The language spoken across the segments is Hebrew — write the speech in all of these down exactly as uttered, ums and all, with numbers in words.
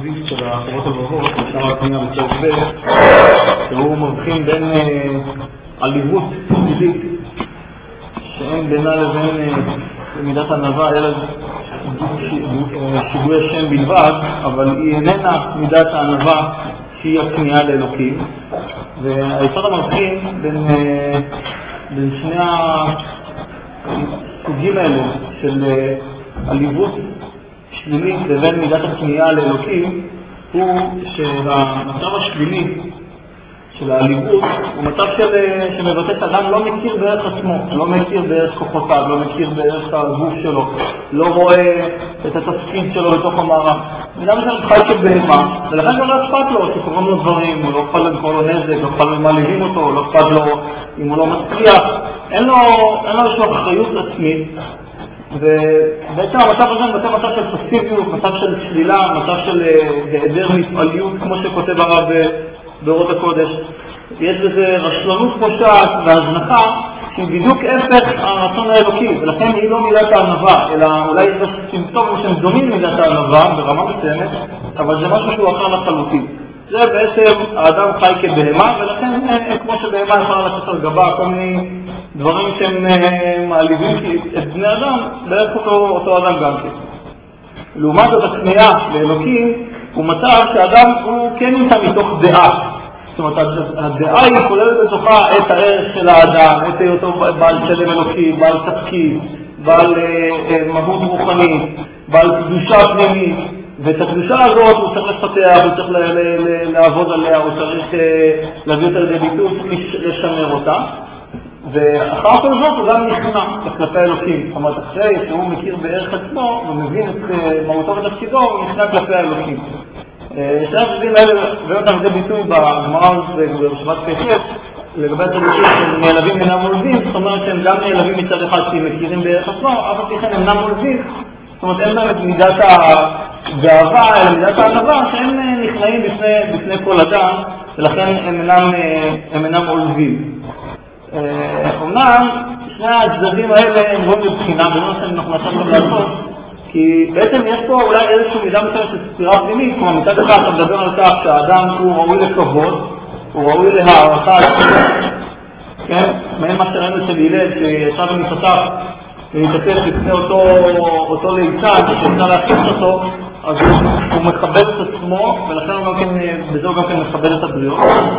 הסביב של החובות הלבבות, בשאר הפנייה בצורך ב', שהוא מבחין בין עליבות תפקידית שאין בינה לבין מידת ענווה, אלא שיגוי השם בלבד, אבל היא איננה מידת הענווה שהיא הכניעה לאלוקים. והיסוד המבחין בין, בין שני הסוגים האלה של עליבות שלילית לבין מידת הכניעה לאלוקים הוא שהמצב השלילי של העליבות הוא מצב של, שמבטא שאדם לא מכיר בערך עצמו, לא מכיר בערך כוחותיו, לא מכיר בערך הגוף שלו, לא רואה את התפקיד שלו בתוך המערך. אדם שם חי כבהמה, ולכן גם לא אכפת לו שקוראים לו דברים, לא אכפת לו לקרוא לו נזק, לא אכפת לו מה להבין אותו, לא אכפת לו אם הוא לא מצליח, אין לו, אין לו איזושהי אחריות עצמית. ובעצם המצב הזה הוא מצב של פסיביות, מצב של שלילה, מצב של היעדר מפעליות, כמו שכותב הרב באורות הקודש. יש בזה רשלנות פושעת והזנחה שהיא בדיוק הפך הרצון האלוקי, ולכן היא לא מידת הענווה, אלא אולי יש סימפטומים שהם דומים מידת הענווה ברמה מסוימת, אבל זה משהו שהוא אחר לחלוטין. זה בעצם האדם חי כבהמה, ולכן כמו שבהמה יכולה לעשות על גבה כל מיני דברים שהם מעליבים את בני אדם, בערך אותו, אותו אדם גם כן. לעומת זאת הכניעה לאלוקים הוא מצב שאדם הוא כן נמצא מתוך דעה. זאת אומרת, הדעה היא כוללת בתוכה את הערך של האדם, את היותו בעל שלם אלוקי, בעל תפקיד, בעל אה, מהות רוחנית, בעל קדושה פנימית, ואת הקדושה הזאת הוא צריך לפתח, הוא צריך ל- ל- ל- לעבוד עליה, הוא צריך אה, להביא אותה לידי ביטוי, הוא צריך לשמר אותה. ואחר כל זאת הוא גם נכנע כלפי האלוקים. זאת אומרת, אחרי שהוא מכיר בערך עצמו ומבין את מהותו ותפקידו, הוא נכנע כלפי האלוקים. שני הצדדים האלה הבאנו אותם לידי ביטוי בגמרא ובשבת כסף, לגבי הצדיקים שהם נעלבים אינם מולווים, זאת אומרת שהם גם נעלבים מצד אחד כי הם מכירים בערך עצמו, אף על פי כן אינם מולווים. זאת אומרת, אין להם את מידת הגאווה, אלא מידת הענווה, שהם נכנעים בפני, בפני כל אדם, ולכן הם אינם, הם אינם מולווים. אומנם שני הצדדים האלה הם רואים בבחינה, במה שאנחנו נצטרך גם לעשות, כי בעצם יש פה אולי איזושהי מידה מסוימת של ספירה פנימית, כמו מצד אחד אתה מדבר על כך שהאדם הוא ראוי לכבוד, הוא ראוי להערכה עצמית, כן? מעין מה שראינו אצל הלל, שישב ומתפתח ומתעטף לפני אותו, אותו ליצן, כשאפשר להכניס אותו, אז הוא מכבד את עצמו, ולכן הוא גם כן, בזה הוא גם כן מכבד את הבריאות.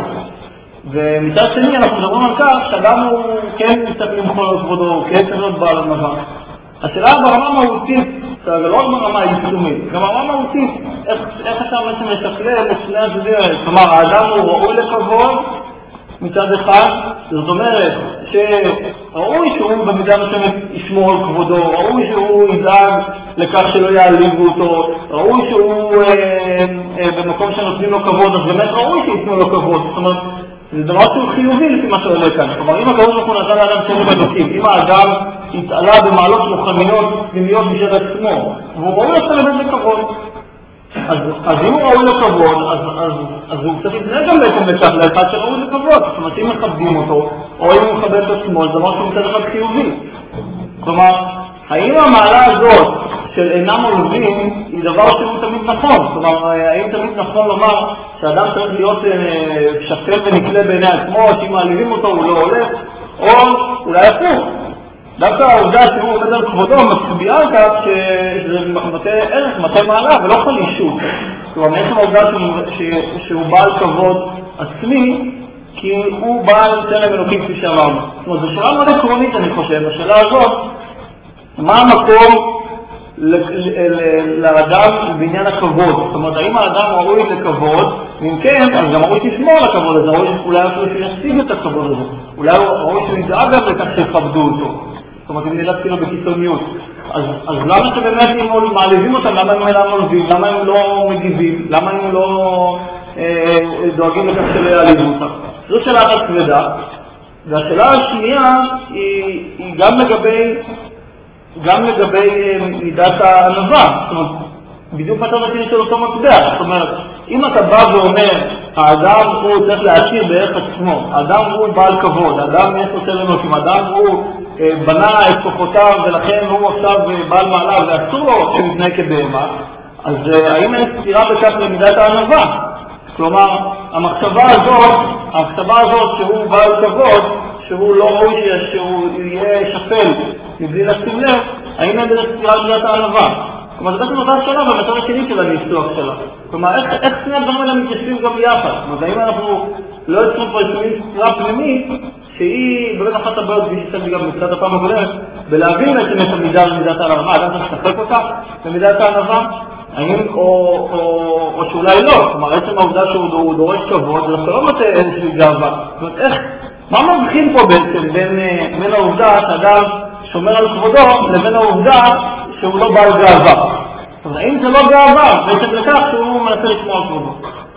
ומצד שני אנחנו מדברים על כך שאדם הוא כן צריך למחול על כבודו, הוא כן צריך להיות בעל ענווה. השאלה ברמה מהותית, זה לא רק ברמה היישומית, גם ברמה מהותית, איך, איך אפשר בעצם לשקלל את שני הצדדים האלה? כלומר, האדם הוא ראוי לכבוד מצד אחד, זאת אומרת שראוי שהוא במידה מסוימת ישמור על כבודו, ראוי שהוא ידאג לכך שלא יעליבו אותו, ראוי שהוא אה, אה, במקום שנותנים לו כבוד, אז באמת ראוי שיתנו לו כבוד. זאת אומרת, זה דבר שהוא חיובי לפי מה שעולה כאן. כלומר, אם הקבוד אנחנו נתן לאדם שלם אלוקים, אם האדם יתעלה במעלות רוחניות פנימיות בשביל עצמו, והוא ראוי לעשות באמת לכבוד. אז, אז אם הוא ראוי לכבוד, אז, אז, אז הוא צריך להתנהג גם בעצם לכך, לאחד שראוי לכבוד. זאת אומרת, אם מכבדים אותו, או אם הוא מכבד את עצמו, זה דבר שהוא מצד אחד חיובי. כלומר, האם המעלה הזאת של אינם עולבים היא דבר שהוא תמיד נכון? כלומר, האם תמיד נכון לומר שאדם צריך להיות שפל ונקלה בעיני עצמו, שאם מעליבים אותו הוא לא הולך, או אולי הפוך. דווקא העובדה שהוא עובד על כבודו מצביעה על כך שזה מטה ערך, מטה מעלה ולא חלישות. כלומר, מעצם העובדה שהוא, שהוא בעל כבוד עצמי, כי הוא בעל צלם אלוקים כפי שאמרנו. זאת אומרת, זו שאלה מאוד עקרונית אני חושב, השאלה הזאת, מה המקום לאדם בעניין הכבוד? זאת אומרת, האם האדם ראוי לכבוד? ואם כן, אז גם ראוי שישמור על הכבוד הזה, אולי אפילו שישיג את הכבוד הזה. אולי ראוי שידאג גם לכך שיכבדו אותו. זאת אומרת, אם נלדתי לו בקיצוניות. אז, אז למה שבאמת אם מעליבים אותם, למה הם אינם עולבים? למה הם לא מגיבים? למה הם לא אה, דואגים לכך שלא יעליבו אותם? זו שאלה אחת כבדה. והשאלה השנייה היא, היא גם לגבי גם לגבי מידת הענווה. זאת אומרת, בדיוק מצב השני של אותו מטבע. זאת אומרת, אם אתה בא ואומר, האדם הוא צריך להכיר בערך עצמו, האדם הוא בעל כבוד, האדם יש לו צלם אלוקים, האדם הוא אה, בנה את כוחותיו ולכן הוא עכשיו בעל מעלה ואסור לו שמתנהג כבהמה, אז האם אין סתירה בכך למידת הענווה? כלומר, המחשבה הזאת, המחשבה הזאת שהוא בעל כבוד, שהוא לא ראוי שהוא יהיה שפל מבלי לשים לב, האם אין בזה סתירה למידת הענווה? כלומר, זה בעצם אותה שאלה במצב השני של הניסוח שלה. כלומר, איך, איך שני הדברים האלה מתיישבים גם יחד? כלומר, האם אנחנו לא יוצרים פה איזושהי סתירה פנימית, שהיא באמת אחת הבעיות, כפי שצריך גם מצד הפעם הקודמת, בלהבין בעצם את המידה למידת הענווה, אדם צריך לשחק אותה למידת הענווה, האם, או, או, או שאולי לא, כלומר, עצם העובדה שהוא דורש כבוד, זה לא נותן איזושהי גאווה. זאת אומרת, איך, מה מבחין פה בעצם בין, בין העובדה שאדם שומר על כבודו, לבין העובדה שהוא לא בעל גאווה? זאת אומרת, האם זה לא גאווה, בעצם לכך שהוא מנסה לשמור על כבודו?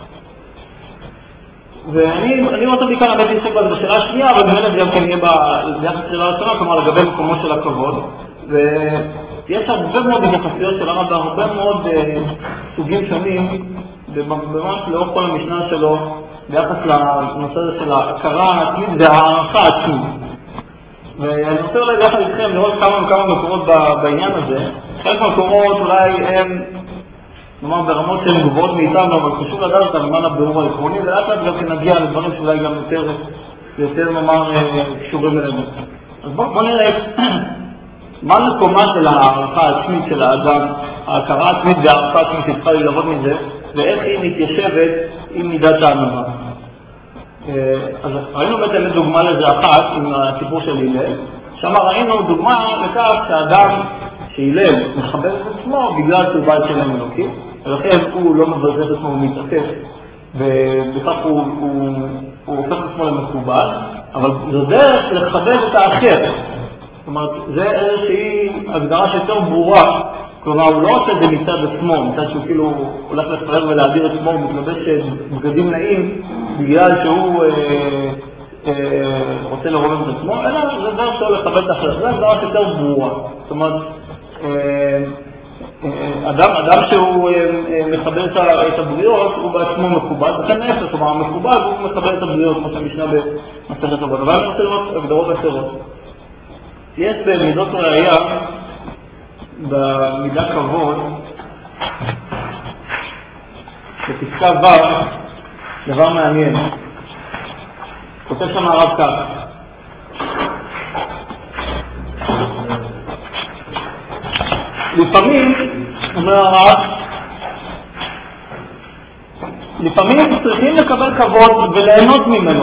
ואני רוצה בעיקר הבאתי עסק בזה בשאלה השנייה, אבל באמת זה גם כן יהיה ביחס לשאלה הראשונה, כלומר לגבי מקומו של הכבוד. ויש הרבה מאוד התייחסויות של הרב בהרבה מאוד סוגים שונים, ממש לאורך כל המשנה שלו, ביחס לנושא הזה של ההכרה העצמית והערכה העצמית. ואני רוצה אולי ביחד איתכם לראות כמה וכמה מקומות בעניין הזה. חלק מהמקומות אולי הם נאמר ברמות שהן גבוהות מאיתנו, אבל חשוב לדעת אותם למען הבירור העקרוני, ולאט לאט גם נגיע לדברים שאולי גם יותר, יותר נאמר, קשורים אלינו. אז בואו בוא נראה מה מקומה של הערכה העצמית של האדם, ההכרה העצמית והערכה העצמית שצריכה ללוות מזה, ואיך היא מתיישבת עם מידת הענווה. אז ראינו בעצם דוגמה לזה אחת עם הסיפור של הלל, שם ראינו דוגמה לכך שהאדם שהילל מכבד את עצמו בגלל שהוא בעל שלם אלוקי, ולכן הוא לא מבזה את עצמו, הוא מתעקף, ובכך הוא, הוא, הוא הופך את עצמו למקובל, אבל זו דרך לכבד את האחר. זאת אומרת, זה איזושהי הגדרה שיותר ברורה, כלומר, הוא לא עושה את זה מצד עצמו, מצד שהוא כאילו הולך לפרר ולהדיר את עצמו, הוא מתלבש בגדים נעים בגלל שהוא אה, אה, רוצה לרומם את עצמו, אלא זה דרך שהוא לכבד את האחר, זה הגדרה שיותר ברורה. זאת אומרת, אדם, אדם שהוא מכבד את הבריות, הוא בעצמו מכובד, וכן נפש, כלומר, המכובד הוא מכבד את הבריות, כמו שהמשנה במסכת אבות. אבל אני רוצה לראות הגדרות אחרות. יש במידות ראייה, במידה כבוד, בפסקה ו', דבר מעניין. כותב שם הרב כך. לפעמים, אומר הרב, לפעמים צריכים לקבל כבוד וליהנות ממנו.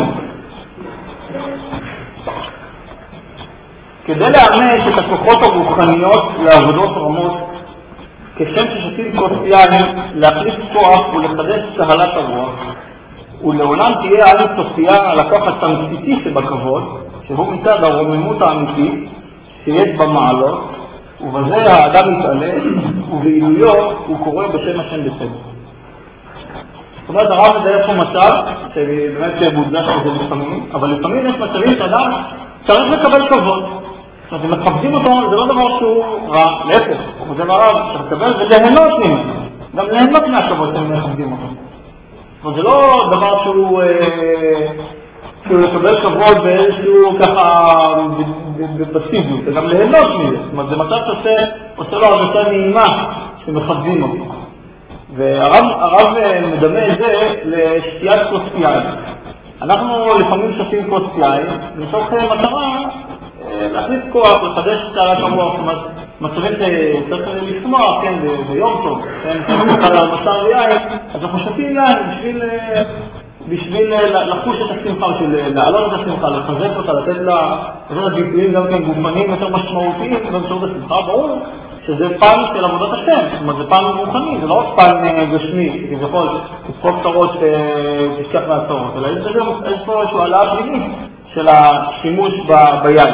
כדי לאמץ את הכוחות הרוחניות לעבודות רמות, כשם ששותים כוס יין, להחליף כוח ולחדש צהלת הרוח, ולעולם תהיה על סופיה על הכוח התמציתי שבכבוד, שהוא מצד הרוממות האמיתית שיש במעלות, ובזה האדם מתעלה, ובעילויו הוא קורא בשם השם בסדר. זאת אומרת, הרב מדבר פה מצב, שבאמת מודגש לזה לפעמים, אבל לפעמים יש מצבים שאדם צריך לקבל כבוד. זאת אומרת, אם מכבדים אותו, זה לא דבר שהוא רע, להפך. זה דבר צריך לקבל וליהנות ממנו. גם ליהנות מהכבוד שהם מכבדים אותו. זאת אומרת, זה לא דבר שהוא... כאילו לקבל כבוד באיזשהו ככה בסיביות, זה גם ליהנות מזה. זאת אומרת, זה מצב שעושה לו הרגשה נעימה שמכבדים אותו. והרב מדמה את זה לשתיית כוס יין. אנחנו לפעמים שותים כוס יין, מתוך מטרה להכניס כוח, לחדש את צהלת הרוח. זאת אומרת, מצבים שצריך לשמוח, כן, ביום טוב, כן, על בשר ויין, אז אנחנו שותים יין בשביל... בשביל לחוש את השמחה, בשביל להעלות את השמחה, לחזק אותה, לתת לה ביטויים גם כן גופניים יותר משמעותיים באמצעות השמחה. ברור שזה פן של עבודת השם, זאת אומרת, זה פן רוחני, זה לא רק פן גשמי, כביכול, תספוק צרות שתשכח מהצרות, אלא יש פה איזושהי העלאה פנימית של השימוש ביין.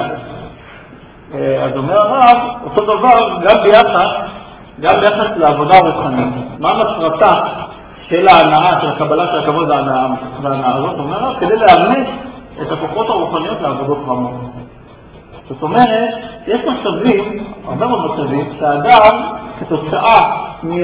אז אומר הרב, אותו דבר גם ביחס, גם ביחס לעבודה רוחנית. מה מטרתה של ההנאה, של הקבלה של הכבוד וההנאה הזאת, אומרת, כדי לאמץ את הכוחות הרוחניות לעבודות רמות. זאת אומרת, יש מצבים, הרבה מאוד מצבים, שהאדם, כתוצאה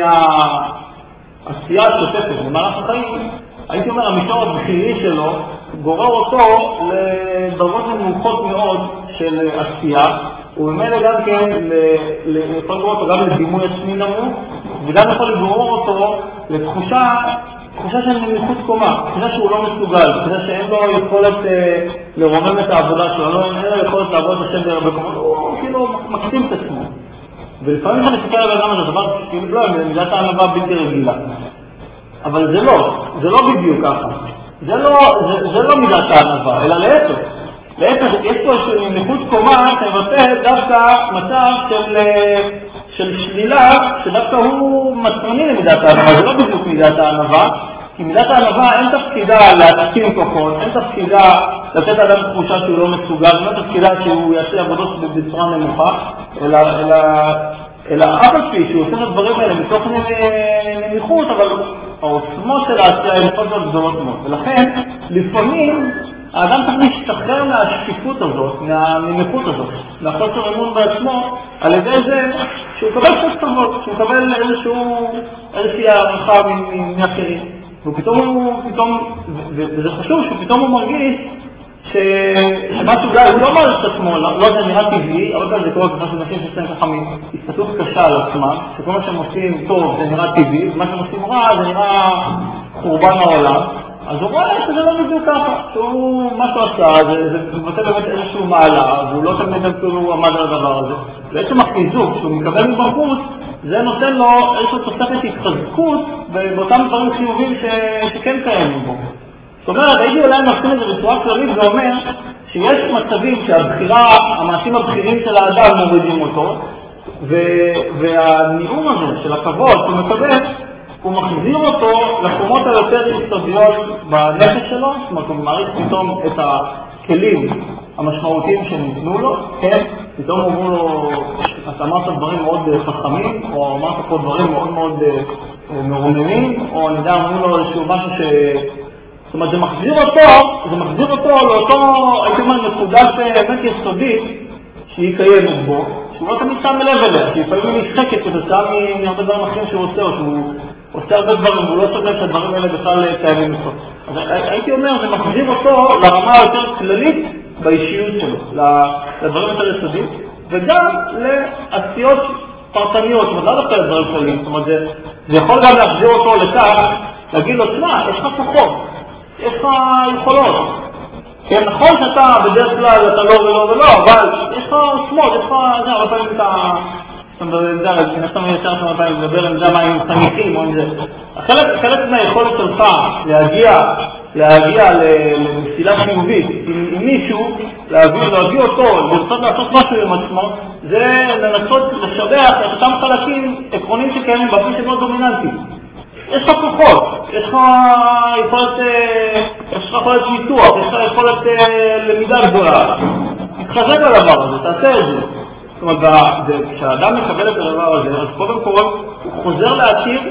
מהעשייה השוטפת במהלך החיים, הייתי אומר, המישור הבכירי שלו גורר אותו לדרגות נמוכות מאוד של עשייה, ובמילא גם כן, יכול לגרור אותו גם לדימוי עצמי נמוך, וגם יכול לגרור אותו לתחושה, תחושה של נמיכות קומה, תחושה שהוא לא מסוגל, תחושה שאין לו יכולת אה, לרומם את העבודה שלו, לא, אין לו יכולת לעבוד בסדר במקומות, הוא כאילו מקטין את עצמו. ולפעמים אני מסתכל על האדם הזה, דבר כאילו לא, מידת הענווה בלתי רגילה. אבל זה לא, זה לא בדיוק ככה. זה לא, זה, זה לא מידת הענווה, אלא להפך. להפך, יש פה איזושהי נמיכות קומה שמבטא דווקא מצב של, של שלילה, שדווקא הוא מצרני למידת הענווה, זה לא בדיוק מידת הענווה, כי מידת הענווה אין תפקידה להתקין כוחות, אין תפקידה לתת אדם תחושה שהוא לא מסוגל, אין תפקידה שהוא יעשה עבודות בצורה נמוכה, אלא, אלא, אלא אף על פי שהוא עושה את הדברים האלה מתוך נמיכות, אבל העוצמות של העשייה הן מאוד מאוד גדולות מאוד. ולכן, לפעמים, האדם צריך להשתחרר מהשקיפות הזאת, מהנמיכות הזאת, מהחוסר אמון בעצמו, על ידי זה שהוא מקבל קצת כבוד, שהוא מקבל איזשהו, איזושהי הערכה מאחרים. ופתאום הוא, פתאום, וזה חשוב שפתאום הוא מרגיש שמשהו גאי, הוא לא מעריך את עצמו, לא זה נראה טבעי, אבל גם זה קורה ככה שנשים שעושים ככה מהסתכלות קשה על עצמם, שכל מה שהם עושים טוב זה נראה טבעי, ומה שהם עושים רע זה נראה חורבן העולם. אז הוא רואה שזה לא בדיוק ככה, שהוא, מה שהוא עשה, זה, זה מבטא באמת איזשהו מעלה, והוא לא תמיד אפילו עמד על הדבר הזה. בעצם החיזוק שהוא מקבל מבחוץ, זה נותן לו איזשהו תוספת התחזקות באותם דברים חיובים ש... שכן קיימים בו. זאת אומרת, הייתי אולי מבחין את זה בצורה כללית, זה אומר שיש מצבים שהבחירה, המעשים הבחירים של האדם מורידים אותו, ו... והניעום הזה של הכבוד שהוא מקבל, הוא מחזיר אותו לקומות היותר יסודיות בנפש שלו, זאת אומרת, הוא מעריך פתאום את הכלים המשמעותיים שניתנו לו, כן? פתאום הוא אומר לו, אתה אמרת דברים מאוד חכמים, או אמרת פה דברים מאוד מאוד מרוממים, או אני יודע, אמרו לו איזשהו משהו ש... זאת אומרת, זה מחזיר אותו, זה מחזיר אותו לאותו, הייתי אומר, נקודת באמת יסודית שהיא קיימת בו, שהוא לא תמיד שם לב אליה, שהיא לפעמים נשחקת כתוצאה מהרבה דברים אחרים שהוא עושה, או שהוא עושה הרבה דברים, והוא לא סוגר שהדברים האלה בכלל קיימים אותו. אז הייתי אומר, זה מחזיר אותו לרמה היותר כללית באישיות שלו, לדברים יותר יסודיים, וגם לעשיות פרטניות, זאת אומרת, לא דווקא לדברים כלליים, זאת אומרת, זה, זה יכול גם להחזיר אותו לכך, להגיד לו, תשמע, יש לך כוחות, יש לך יכולות. כן, נכון שאתה בדרך כלל אתה לא ולא ולא, אבל יש לך עוצמות, יש לך, זה, הרבה פעמים אתה... אתה מדבר, אני נסתם ישר כמה פעמים לדבר עם זה, מה עם חניכים או עם זה. חלק מהיכולת שלך להגיע, להגיע למסילה חיובית עם מישהו, להביא אותו, לרצות לעשות משהו עם עצמו, זה לנסות לשבח את אותם חלקים עקרוניים שקיימים באופן שמאוד דומיננטי. יש לך כוחות, יש לך יכולת, יש לך יכולת ניתוח, יש לך יכולת למידה גדולה. תתחזק לדבר הזה, תעשה את זה. זאת אומרת, כשהאדם מקבל את הדבר הזה, אז קודם כל הוא חוזר להכיר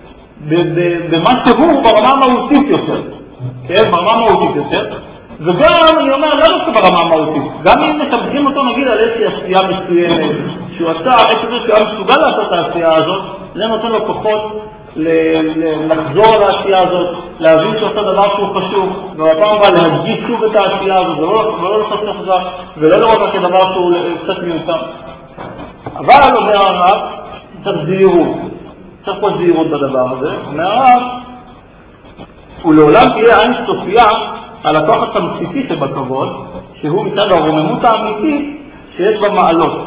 במה שהוא ברמה המהותית יותר. כן, ברמה המהותית יותר. וגם, אני אומר, לא דווקא ברמה המהותית. גם אם משבחים אותו, נגיד, על איזושהי עשייה מסוימת, שהוא עשה, איזשהו שהוא היה מסוגל לעשות את העשייה הזאת, זה נותן לו כוחות לחזור על העשייה הזאת, להבין שעושה דבר שהוא חשוב, ובפעם הבאה להדגיש שוב את העשייה הזאת, ולא לחסוך אותה, ולא לראות רק כדבר שהוא קצת מיותר. אבל, אומר הרב, צריך זהירות. צריך פה זהירות בדבר הזה. אומר הרב, ולעולם תהיה עין סופיה על הכוח התמציתי שבכבוד, שהוא מצד הרוממות האמיתית שיש במעלות.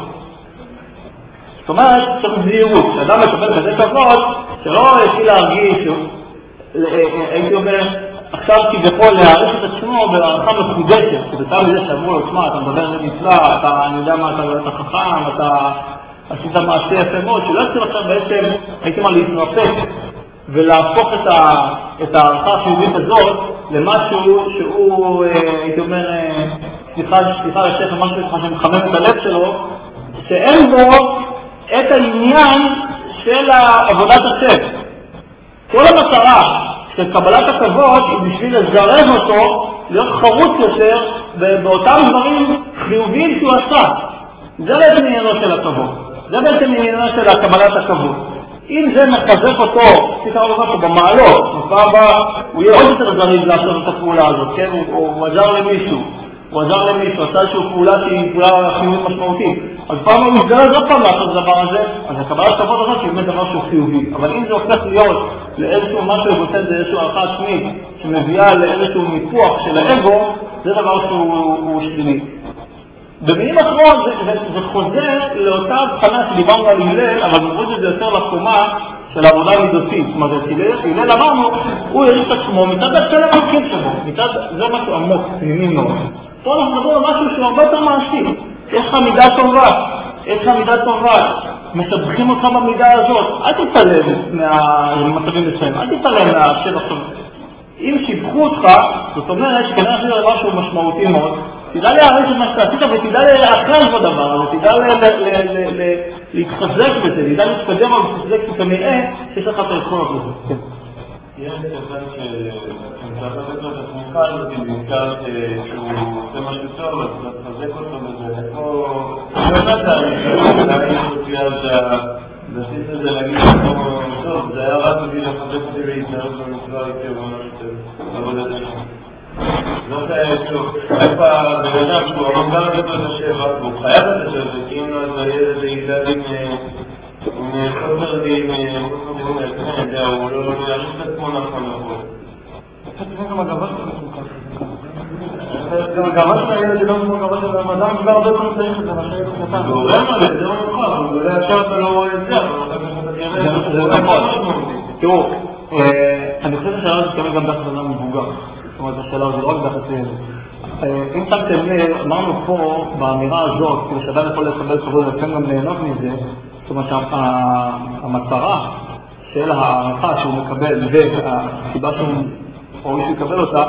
זאת אומרת, צריך זהירות. כשאדם מקבל כזה כבוד, שלא יתחיל להרגיש, הייתי אומר, עכשיו כביכול להעריך את עצמו בהערכה מחודשת, שבצד מזה שאמרו לו, תשמע, אתה מדבר נפלא, אתה, אני יודע מה, אתה חכם, אתה עשית מעשה יפה מאוד, שלא יצא עכשיו בעצם, הייתי אומר, להתנפק ולהפוך את, ה, את הערכה החיובית הזאת למשהו שהוא, הייתי אומר, סליחה, סליחה לשך, משהו שמחמם את הלב שלו, שאין בו את העניין של עבודת השם. כל המטרה של קבלת הכבוד היא בשביל לזרז אותו להיות חרוץ יותר באותם דברים חיוביים שהוא עשה. זה בעצם עניינו של הכבוד. זה בעצם עניינו של קבלת הכבוד. אם זה מחזק אותו, תקרא לו אותו במעלות, בפעם הבאה הוא יהיה עוד יותר זריז לעשות את הפעולה הזאת, כן? הוא, הוא עזר למישהו, הוא עזר למישהו, עשה איזושהי פעולה שהיא פעולה חיובית משמעותית. אז פעם הוא מתגלז עוד פעם לעשות את הדבר הזה, אז הקבלת כבוד הזאת היא באמת דבר שהוא חיובי. אבל אם זה הופך להיות לאיזשהו משהו אגוצנטרי, איזשהו הערכה עצמית, שמביאה לאיזשהו ניפוח של האגו, זה דבר שהוא שלילי. במילים אחרות זה, זה, זה חוזר לאותה הבחנה שדיברנו על הלל, אבל נוריד את זה יותר לקומה של העבודה המידותית. זאת אומרת, הלל אמרנו, הוא יריד את עצמו מצד הצלם המקים שבו, מצד זה משהו עמוק, פנימי מאוד. פה אנחנו מדברים על משהו שהוא הרבה יותר מעשי. יש לך מידה טובה, יש לך מידה טובה, משבחים אותך במידה הזאת, אל תתעלם מהמצבים מסוים, אל תתעלם מהשבח שלך. אם שיבחו אותך, זאת אומרת שכנראה זה דבר שהוא משמעותי מאוד, תדע להעריך את מה שאתה עשית ותדע להאחז בדבר הזה, תדע להתחזק בזה, תדע להתקדם על להתחזק שכנראה שיש לך את היכולות לזה. יש כיוון שמצטרפת לו את התמוקה הזאת, בעיקר שהוא עושה משהו טוב, אז אתה תחזק אותו בזה. איפה... לא נתן, אולי יש אותי אז הבסיס הזה להגיד אותו טוב, זה היה רק בשביל לחזק אותי להתנהלות במצווה איתי או משהו טוב, עבודת השם. זאת טוב, איפה הבן אדם שהוא אמר גם לתת לו את השבע, והוא חייב את השבע, כי אם לא, אז הילד הזה יגדל עם... עם חוזר לי, עם חוזר לי, אני יודע, הוא לא יעריך את עצמו נכון נכון. זה גם הגבה שלו. גם הגבה של הילד זה לא כמו הגבה של המדעם, כבר הרבה פעמים צריך את זה, מה שהילד קטן. הוא גורם עליו, זה לא מוכר, הוא גורם עכשיו אתה לא רואה את זה, אבל זה לא נכון. תראו, אני חושב שהשאלה הזאת תקבל גם דרך אדם מבוגר. זאת אומרת, השאלה הזאת לא רק דרך הילד. אם שמתם לב, אמרנו פה, באמירה הזאת, כאילו שאדם יכול לקבל כבוד ולפעמים גם ליהנות מזה, זאת אומרת שהמטרה של הערכה שהוא מקבל והסיבה שהוא ראוי שהוא יקבל אותה,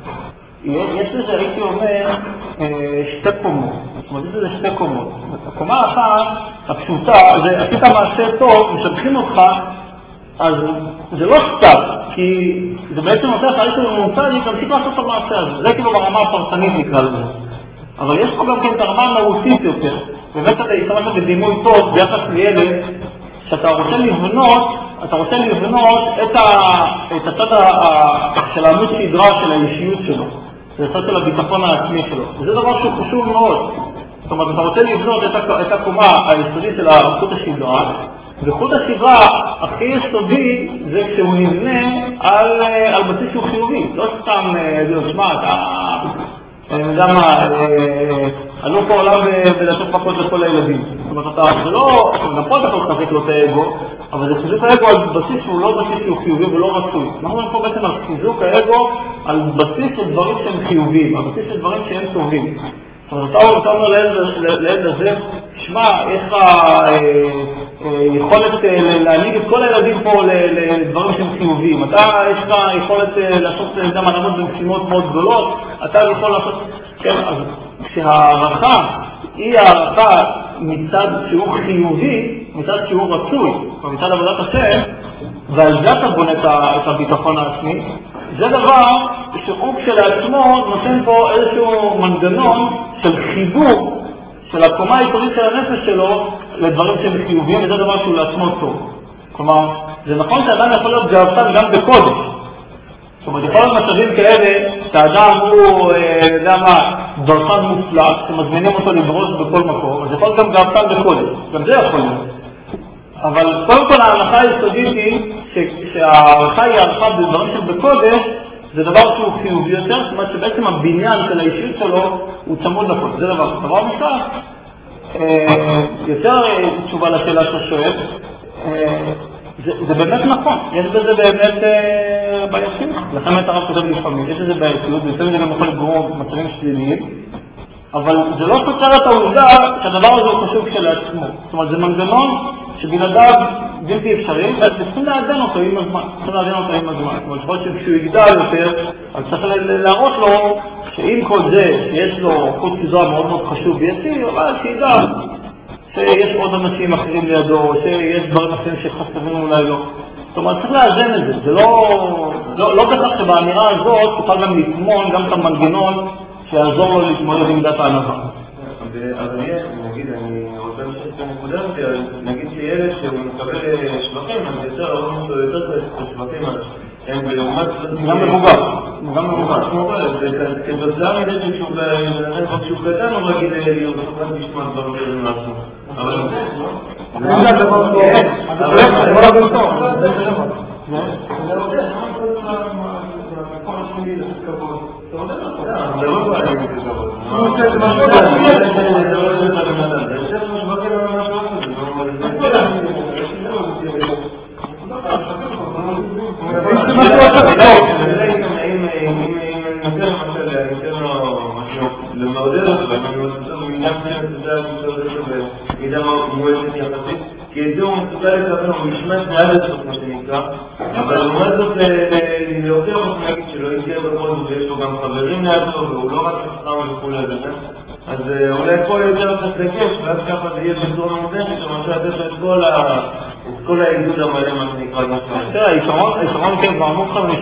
יש לזה, הייתי אומר, שתי קומות. זאת אומרת, יש לזה שתי קומות. הקומה האחת, הפשוטה, זה עשית מעשה טוב, משבחים אותך, אז זה לא סתם, כי זה בעצם נותן לך איזשהו ממוצע, אני תמשיך לעשות את המעשה הזה. זה כאילו ברמה הפרטנית נקרא לזה. אבל יש פה גם כן את הרמה המהותית יותר. באמת אתה ישתמש בדימוי טוב ביחס לילד, שאתה רוצה לבנות, אתה רוצה לבנות את, ה, את הצד ה, של העמוד סדרה של האישיות שלו. זה הצד של הביטחון העצמי שלו. וזה דבר שהוא חשוב מאוד. זאת אומרת, אתה רוצה לבנות את, את הקומה היסודית של חוט השדרה, וחוט השדרה הכי יסודי זה כשהוא נבנה על, על בסיס שהוא חיובי. לא סתם, זה יושמה, אתה... אני יודע מה, עלו פה עולם ולעשות פחות לכל הילדים. זאת אומרת, זה לא, גם פה אתה יכול לחזק לו את האגו, אבל זה חיזוק האגו על בסיס שהוא לא בסיס שהוא חיובי ולא רצוי. אנחנו אומרים פה בעצם על חיזוק האגו על בסיס של דברים שהם חיוביים, על בסיס של דברים שהם טובים. זאת אומרת, אתה אומר לילד הזה, שמע, יש לך יכולת להנהיג את כל הילדים פה לדברים שהם חיוביים. אתה, יש לך יכולת לעשות גם ענמות במשימות מאוד גדולות, אתה יכול לעשות... כן, אז כשהערכה היא הערכה מצד שהוא חיובי, מצד שהוא רצוי, מצד עבודת השם, ועל זה אתה בונה את הביטחון העצמי, זה דבר שהוא כשלעצמו נותן פה איזשהו מנגנון של חיבור של הקומה העיקרית של הנפש שלו לדברים שהם חיוביים, וזה דבר שהוא לעצמו טוב. כלומר, זה נכון שאדם יכול להיות גאוותן גם בקודש. זאת אומרת, יכול להיות מצבים כאלה שהאדם הוא, יודע מה, דרסן מופלט, שמזמינים אותו לדרוש בכל מקום, אז יכול להיות גם גאוותן בקודש. גם זה יכול להיות. אבל קודם כל ההנחה היסודית היא שהערכה היא הערכה בדברים של בקודש, זה דבר שהוא חיובי יותר, זאת אומרת שבעצם הבניין של האישיות שלו הוא צמוד לקודש. זה דבר. דבר נוסף, יותר תשובה לשאלה שאתה שואל, זה, זה באמת נכון, יש בזה באמת בעייתיות. לכן את הרב כותב לפעמים, יש בזה בעייתיות, ולפעמים זה גם יכול לגרום מצבים שליליים, אבל זה לא סותר את העובדה שהדבר הזה הוא חשוב כשלעצמו. זאת אומרת, זה מנגנון שבלעדיו בלתי אפשרי, וצריכים לעדן אותו עם הזמן. צריכים לעדן אותו עם הזמן. זאת אומרת, יכול להיות שכשהוא יגדל יותר, אז צריך להראות לו שעם כל זה שיש לו חוט סדרה מאוד מאוד חשוב ויציב, אבל שידע שיש עוד אנשים אחרים לידו, שיש דברים אחרים שחסרים אולי לא. זאת אומרת, צריך לאזן את זה. זה לא, לא, לא בכך שבאמירה הזאת תוכל גם לתמון גם את המנגנון שיעזור לו להתמודד עם מידת הענווה. אז נגיד, אני רוצה לשאול את הנקודה הזאת, נגיד שילד שהוא מקבל שבחים, אז יותר, יותר שבחים, הם בלעומת... גם מבוגר. גם ממובן. כתוצאה מזה שהוא קטן הוא רגיל להיות סוכן לשמוע דברים כאלה משהו. אבל אני יודע דבר טוב. אני לא רגיל טוב. זה לא יודע, כל השני זה כבוד. זה לא בא להגיד את כבוד. זה משהו למעודד אותו, אני מסתכל במידה פנייה, זה במידה מועצת יחסית, כי את זה הוא מסתכל לקבל, הוא משמש מעל לסוף מה שנקרא, אבל לעומת זאת להוכיח אותו נגיד שלא יגיע בכל זאת ויש לו גם חברים לידו והוא לא רק חכם וכו' לזה, אז אולי פה יותר קצת דגש, ואז ככה זה יהיה בצורה מודדת, למשל לתת את כל ה... את כל העידוד המלא מה שנקרא גם שם. תראה, היתרון כן כבר אמור לך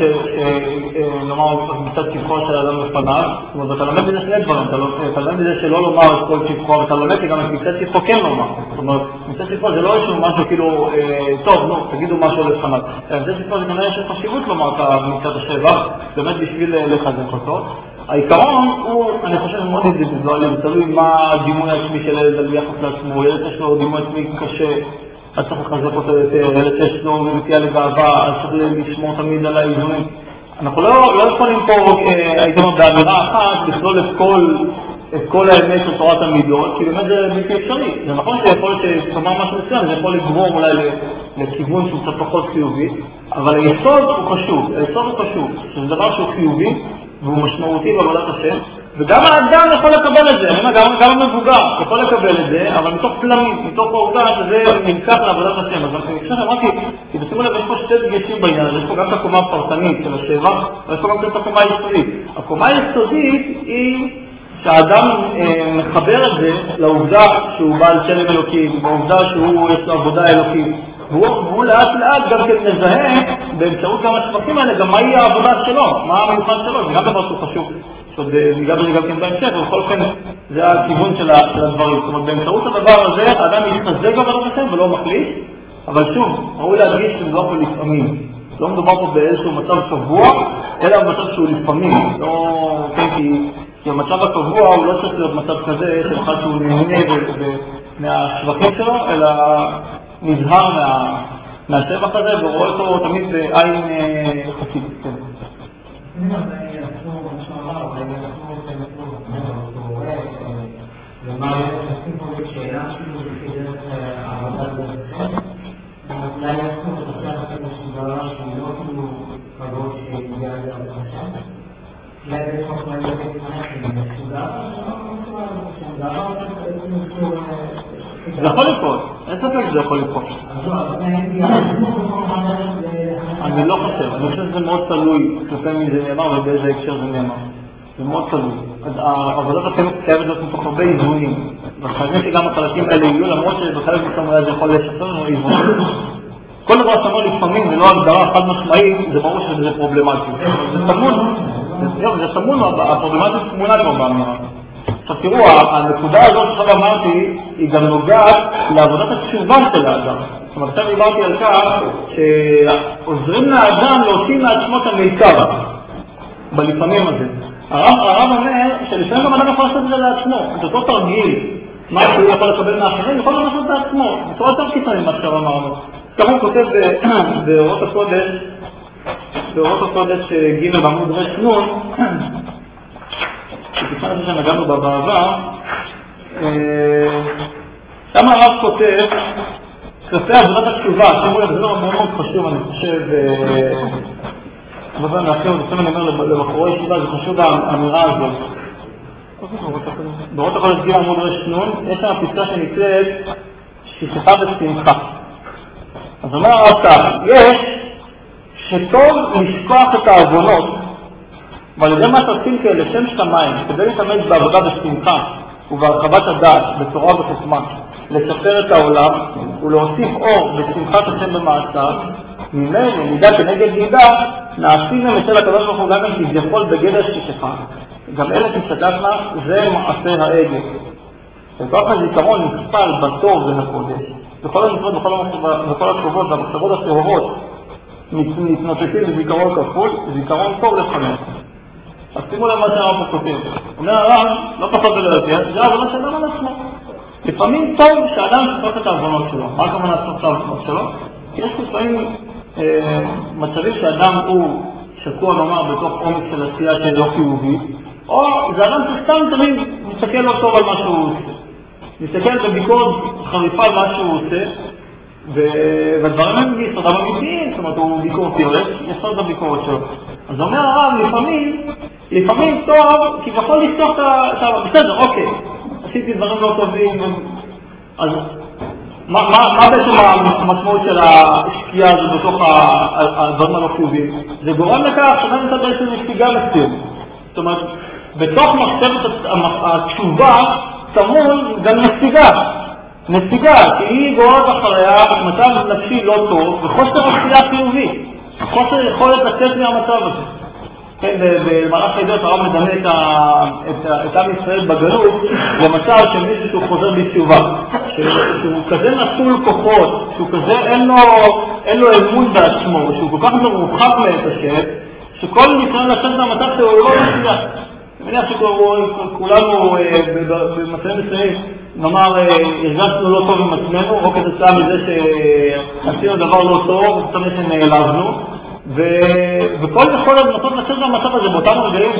לומר מצד שבחו של האדם לפניו, זאת אומרת, אתה לומד בזה שני דברים, אתה לומד בזה שלא לומר את כל שבחו, ואתה לומד שגם את מצד שבחו כן לומר. זאת אומרת, מצד שבחו זה לא איזשהו משהו כאילו, טוב, נו, תגידו משהו לפניו. מצד שבחו זה כנראה יש חשיבות לומר את מצד השבח, באמת בשביל לחזק אותו. העיקרון הוא, אני חושב, מאוד אינדיבידואלי, ותלוי מה הדימוי העצמי של ילד על יחס לעצמו. ילד יש לו דימוי עצמי קשה, אז צריך לחזק אותו יותר, ילד יש לו ונטייה לגאווה, אז צריך לשמור תמיד על האיזונים. אנחנו לא, לא יכולים פה, הייתי אומר, באמירה אחת, לכלול את כל, את כל האמת של תורת המידות, כי באמת זה בלתי אפשרי. זה נכון שיכול שתאמר משהו מסוים, זה יכול לגרום אולי לכיוון שהוא קצת פחות חיובי, אבל היסוד הוא חשוב, היסוד הוא חשוב, שזה דבר שהוא חיובי, והוא משמעותי בעבודת השם, וגם האדם יכול לקבל את זה, אני אומר, גם, גם המבוגר יכול לקבל את זה, אבל מתוך פלמים, מתוך העובדה שזה נלקח לעבודת השם. אז אני חושב שאמרתי, כי בשימו לב, יש פה שתי דגשים בעניין, יש פה גם את הקומה הפרטנית של השבח, ויש פה גם את הקומה היסודית. הקומה היסודית היא שהאדם אה, מחבר את זה לעובדה שהוא בעל צלם אלוקים, בעובדה שהוא יש לו עבודה אלוקית, והוא, והוא לאט לאט גם כן מזהה באמצעות גם השבחים האלה, גם מהי העבודה שלו, מה המיוחד שלו, זה גם דבר שהוא חשוב. שעוד ניגע בזה גם כן בהמשך, ובכל אופן זה הכיוון של הדברים. זאת אומרת, באמצעות הדבר הזה, האדם יתחזק בעבודת השם ולא מחליש, אבל שוב, ראוי להדגיש שמדובר פה לפעמים. לא מדובר פה באיזשהו מצב קבוע, אלא במצב שהוא לפעמים. לא, כן, כי, כי המצב הקבוע הוא לא צריך להיות מצב כזה, שבכלל שהוא נהנה מהשבחים שלו, אלא נזהר מה, מהשבח הזה, ורואה אותו תמיד בעין חסיד. כן. ומה יחסים פה בשאלה שלו בכדרת העבודה בלכם, אולי יחסים בתחילת אפילו סדרה שהיא לא כאילו כבוד שהגיעה לעבודתכם. אולי זה חוק מה יהיה בקטנה בסדרה, זה יכול לקרות, אין ספק שזה יכול לקרות. אני לא חושב, אני חושב שזה מאוד תלוי כלפי מי זה נאמר ובאיזה הקשר זה נאמר. זה מאוד תלוי. העבודת השם חייבת להיות מתוך הרבה איזונים. וחייבים שגם החלקים האלה יהיו, למרות שבחלק מסוים אולי זה יכול לשפר לנו איזונים. כל דבר שאמר לפעמים, ולא הגדרה חד משמעית, זה ברור שזה פרובלמטי. זה סמון, זה סמון, הפרובלמטית תמונה כבר באמירה. עכשיו תראו, הנקודה הזאת שחד אמרתי, היא גם נוגעת לעבודת התשובה של האדם. זאת אומרת, עכשיו דיברתי על כך שעוזרים לאדם להוציא מעצמו את המיטב בלפעמים הזה. הרב, הרב אומר שלפעמים גם אדם יכול לעשות את זה לעצמו, את אותו תרגיל, מה שהוא יכול לקבל מאחרים, יכול לעשות את זה לעצמו, בצורה יותר קיצונית מה שהרב אמרנו. כך הוא כותב באורות הקודש, באורות הקודש ג' בעמוד רש נון, שתפנה לזה שנגענו בה בעבר, שם הרב כותב, כלפי עבודת התשובה, שימו לב, זה לא מאוד מאוד חשוב, אני חושב, אבל נעשה, לפעמים אני אומר לבחורי ישיבה, זה חשוב האמירה הזאת. באורות הקודש ג' עמוד רש נון, יש שם פסקה שנקראת שכחה ושמחה. אז אומר הרב כך, יש שטוב לשכוח את העוונות, ועל ידי מה שעושים כאלה לשם שמיים, כדי להתאמץ בעבודה בשמחה ובהרחבת הדעת, בתורה ובחוכמה, לשפר את העולם ולהוסיף אור בשמחת השם במעשיו, ממילא מידה כנגד מידה, נעשים גם אצל הקדוש ברוך הוא גם כביכול בגדר שכחה. גם אלה תצדקנה, זה מעשה העגל. וכך הזיכרון נכפל בטוב ובקודש. בכל המצוות, בכל התשובות והמחשבות הטהורות מתנוצצים בזיכרון כפול, זיכרון טוב לפניך. אז שימו לב מה שהרב פה כותב. אומר הרב, לא פחות ולא יותר, זה העבודה של אדם על עצמו. לפעמים טוב שאדם שפרק את העוונות שלו. מה הכוונה לעשות את העוונות שלו? יש לפעמים אה, מצבים שאדם הוא שקוע נאמר בתוך עומק של עשייה שלא חיובי, או זה אדם שסתם תמיד מסתכל לא טוב על מה שהוא עושה. מסתכל בביקורת חריפה על מה שהוא עושה, והדברים הם ביסודם אמיתיים, זאת אומרת הוא ביקורתי, או יש יסוד בביקורת שלו. אז אומר הרב, לפעמים, לפעמים טוב, כי יכול לפתוח את ה... בסדר, אוקיי, עשיתי דברים לא טובים, אז מה, מה, מה בעצם המשמעות של השקיעה הזו בתוך הדברים הלא חיוביים? זה גורם לכך שאתה נמצא בעצם נסיגה מסוימת. זאת אומרת, בתוך מחשבת התשובה תמול גם נסיגה. נסיגה, כי היא גורמת אחריה מצב נפשי לא טוב וחוסר עשייה חיובי. חוסר יכולת לצאת מהמצב הזה. כן, במהלך הידיעות הרב מדמה את, את, את עם ישראל בגלות למצב של מישהו שהוא חוזר בתשובה, שהוא כזה נטול כוחות, שהוא כזה אין לו, אין לו אמון בעצמו, שהוא כל כך מרוחק מאת השם, שכל ניסיון לצאת מהמצב שלו הוא לא נסיגה. אני מניח שכולנו במצבים מסוימים נאמר הרגשנו לא טוב עם עצמנו, או כתוצאה מזה שעשינו דבר לא טוב, וצריך שנעלבנו, וכל יכולת לנסות לצאת מהמצב הזה באותם רגעים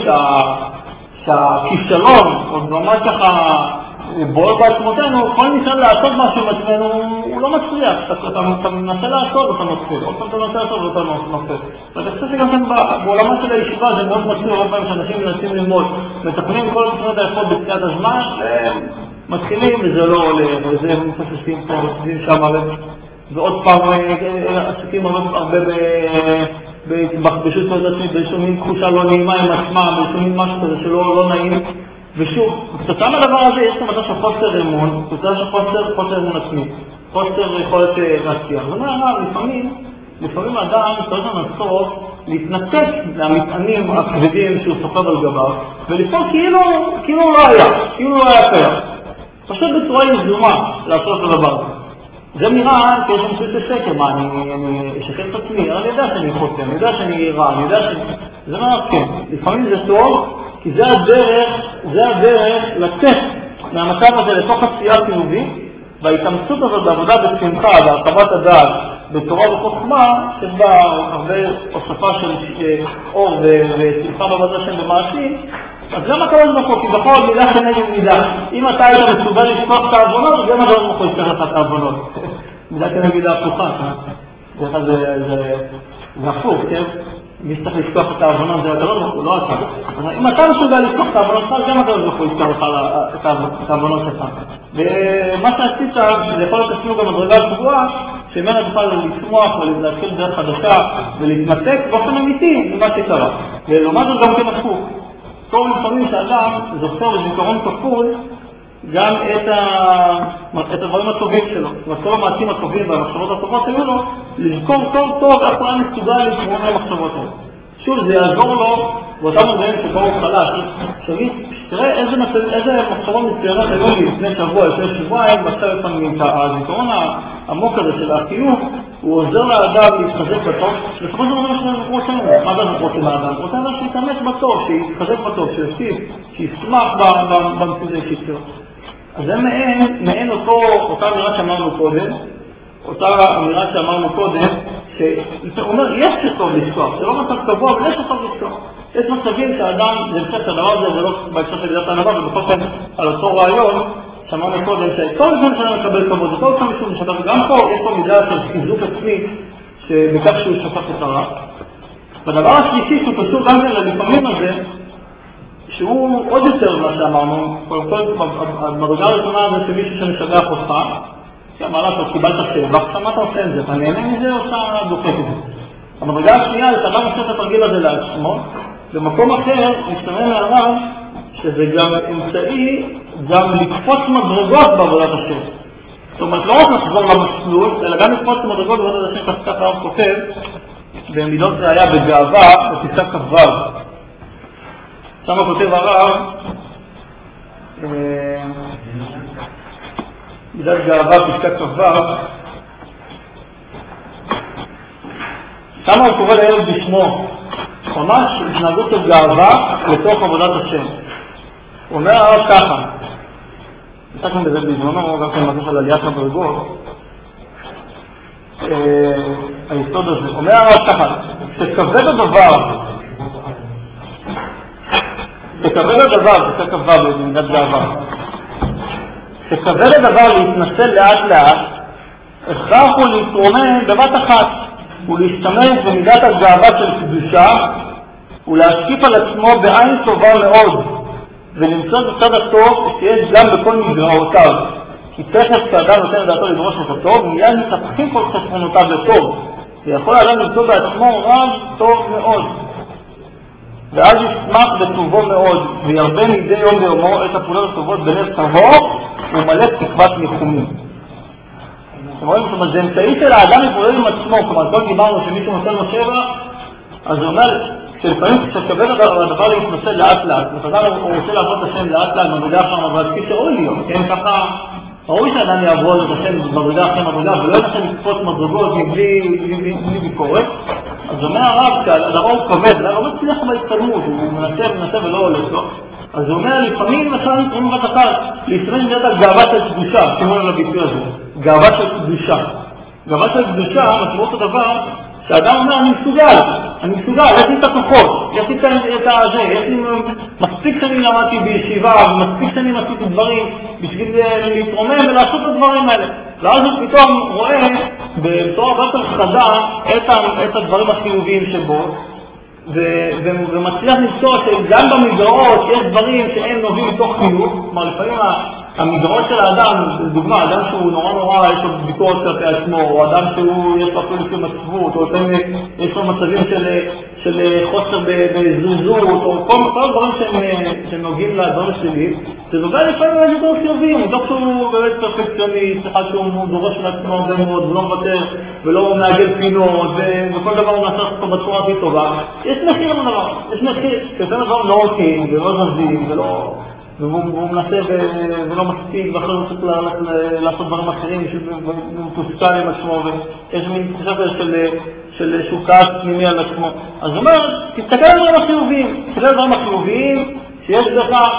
שהכישלון, או ממש ככה בוער בעצמותינו, כל ניסיון לעשות משהו עם עצמנו הוא לא מצליח. אתה מנסה לעשות ואתה נופל, עוד פעם אתה מנסה לעשות ואתה נופל. ואני חושב שגם כאן בעולמה של הישיבה זה מאוד מצליח, הרבה פעמים שאנשים מנסים ללמוד, מתקנים כל תוכניות היכולת בקציעת הזמן, מתחילים וזה לא עולה, וזה מפססים פה, מפססים שם, ועוד פעם עסקים הרבה בהתבחבשות מאוד עצמית, באיזשהו מין תחושה לא נעימה עם עצמם, באיזשהו מין משהו כזה שלא לא נעים. ושוב, כתוצאה מהדבר הזה יש כמובן של חוסר אמון, כתוצאה של חוסר, חוסר אמון עצמי, חוסר יכולת להצליח. זאת אומרת, לפעמים, לפעמים האדם צריך לנסות להתנתק מהמטענים הכבדים שהוא סוחב על גביו, ולפעול כאילו, כאילו הוא לא היה, כאילו הוא לא היה קיים. פשוט בצורה יזומה לעשות את הדבר הזה. זה נראה כאילו אני חושב בסקר, מה, אני אשקר את עצמי, אני יודע שאני חוטא, אני יודע שאני רע, אני יודע שאני... זה נראה כן, לפעמים זה טוב, כי זה הדרך, זה הדרך לצאת מהמצב הזה לתוך עשייה חיובית, וההתאמצות הזאת בעבודה בשמחה, בהרחבת הדעת, בתורה וחוכמה, שיש בה הרבה הוספה של אור ושמחה בעבודה שהם במעשים, אז גם הקדוש ברוך הוא, כי בכל מידה כנגד מידה. אם אתה היית מסוגל לשכוח את העוונות, גם הקדוש ברוך הוא ישכח לך את העוונות. מידה כנגד מידה הפוכה, זה הפוך, כן? מי שצריך לשכוח את העוונות זה הקדוש ברוך הוא, לא אתה. אם אתה מסוגל לשכוח את העוונות שלך, גם הקדוש ברוך הוא ישכח לך את העוונות שלך. ומה שעשית, זה יכול להיות אפילו במדרגה קבועה, שמנה תוכל לצמוח ולהתחיל דרך חדשה ולהתנתק באופן אמיתי ממה שקרה. ולעומת זאת גם כן הפוך. טוב לפעמים שאדם זוכר בזיכרון כפול גם את, ה... את הדברים הטובים שלו, כל המעשים הטובים והמחשבות הטובות היו לו, לזכור טוב טוב איך הוא היה מסוגל להתמודד עם המחשבות האלה. שוב, זה יעזור לו באותם רגעים שבו הוא חלש. תראה איזה, מצב... איזה מחשבות מצוינות היו לי לפני שבוע, לפני שבועיים, ועכשיו לפעמים הזיכרון העמוק הזה של החיוב, הוא עוזר לאדם להתחזק בטוב, לפחות זה אומר שאנחנו רוצים, מה זה אנחנו רוצים לאדם? רוצים לאדם שיתאמץ בטוב, שיתחזק בטוב, שיוסיף, שישמח במציאות האישית שלו. אז זה מעין אותו, אותה אמירה שאמרנו קודם, אותה אמירה שאמרנו קודם, שהוא אומר, יש שטוב לשכוח, זה לא מצב קבוע, אבל יש שטוב לשכוח. יש מצבים שהאדם, זה בסדר, שהדבר הזה, זה לא בהקשר של גדעת הענבה, ובכל פעם על אותו רעיון, שאמרנו קודם, שכל לפעמים שאדם מקבל כבוד, וכל פעם שהוא משתף, גם פה יש פה מידה של חיזוק עצמי, שבכך שהוא שופך את הרע. והדבר השלישי שהוא קשור גם כן ללפעמים הזה, שהוא עוד יותר מה שאמרנו, קודם כל, המדרגה הראשונה זה שמישהו שמשגח אותך, מה לעשות, קיבלת שבח, מה אתה עושה עם זה? אתה נהנה מזה או שאתה דוחק את זה? המדרגה השנייה זה שאדם עושה את התרגיל הזה לעצמו, במקום אחר מסתמן מהרב שזה גם אמצעי גם לקפוץ מדרגות בעבודת השם. זאת אומרת, לא רק לחזור למסלול, אלא גם לקפוץ מדרגות בעבודת השם, כך הרב כותב, במידות ראיה בגאווה, בפסקה כ"ו. שם כותב הרב, מידת גאווה, פסקה כ"ו, שם הוא קורא לילד בשמו, ממש התנהגות של גאווה לתוך עבודת השם. הוא אומר הרב ככה, עסקנו בזה בזמנו, גם כן משהו של עליית מדרגות, היסוד הזה. אומר הרב ככה, שכבד הדבר, שכבד הדבר, זה כבד במידת גאווה, שכבד הדבר להתנסל לאט לאט, הכרח הוא להתרומם בבת אחת, ולהשתמש במידת הגאווה של קדושה, ולהשקיף על עצמו בעין טובה מאוד, ולמצוא את הצד הטוב שיש גם בכל מגרעותיו. כי תכף כשאדם נותן לדעתו לדרוש את הטוב, מיד מתהפכים כל חסרונותיו לטוב. ויכול האדם למצוא בעצמו רב טוב מאוד. ואז ישמח בטובו מאוד, וירבה מדי יום ביומו את הפעולות הטובות בלב טהור, ומלא תקוות ניחומים. אתם רואים? זאת אומרת, זה אמצעי של האדם להתמודד עם עצמו. כלומר, כל דיברנו שמישהו נותן לו שבע, אז הוא אומר, שלפעמים כשקבל הדבר להתנסה לאט לאט, ותודה הוא רוצה לעבוד את השם לאט לאט, מדרגה אחר מדרגה, כפי שראוי להיות, כן? ככה, ראוי שאדם יעבוד את השם מדרגה אחר מדרגה, ולא ינסה לקפוץ מדרגות מבלי ביקורת. אז אומר הרב, כשהדבר הוא כבד, והרב לא צליח בהתקדמות, הוא מנסה ומנסה ולא הולך לו, אז הוא אומר, לפעמים אפשר להתקדמות בת אחת, להשתמש במידת הגאווה של קדושה, שימו לב לביטוי הזה, גאווה של קדושה. גאווה של קדושה, משמעות הדבר, שהאדם אומר, אני מסוגל, אני מסוגל, יש לי את הכוחות, יש לי את הזה, יש לי מספיק שאני למדתי בישיבה, ומספיק שאני עשיתי דברים בשביל להתרומם ולעשות את הדברים האלה. ואז הוא פתאום רואה בצורה הרבה יותר חדה את הדברים החיוביים שבו, ומצליח למצוא שגם במגרעות יש דברים שהם נובעים מתוך חינוך. כלומר, לפעמים המגרעות של האדם, לדוגמה, אדם שהוא נורא נורא יש לו ביקורת כלפי עצמו, או אדם שהוא יש לו אפילו של מצוות, או יש לו מצבים של, של חוסר בזוזות, או כל הדברים שהם נוגעים לדברים שלי, זה נוגע לפעמים לדברים חיוביים, מתוך שהוא באמת פרפקציוני, סליחה שהוא דורש מעצמו הרבה מאוד, ולא מוותר, ולא מעגל פינות, וכל דבר הוא נעשה אותו בצורה הכי טובה. יש מחיר לדבר, יש מחיר, כשאתם דבר לא הולכים, ולא זזים, ולא... והוא מנסה ולא מספיק, ואחרי הוא צריך לעשות דברים אחרים, והוא תוסכל עם עצמו, ויש מין תחושה של שהוא כעס פנימי על עצמו. אז הוא אומר, תסתכל על דברים החיוביים, תסתכל על דברים החיוביים שיש לך,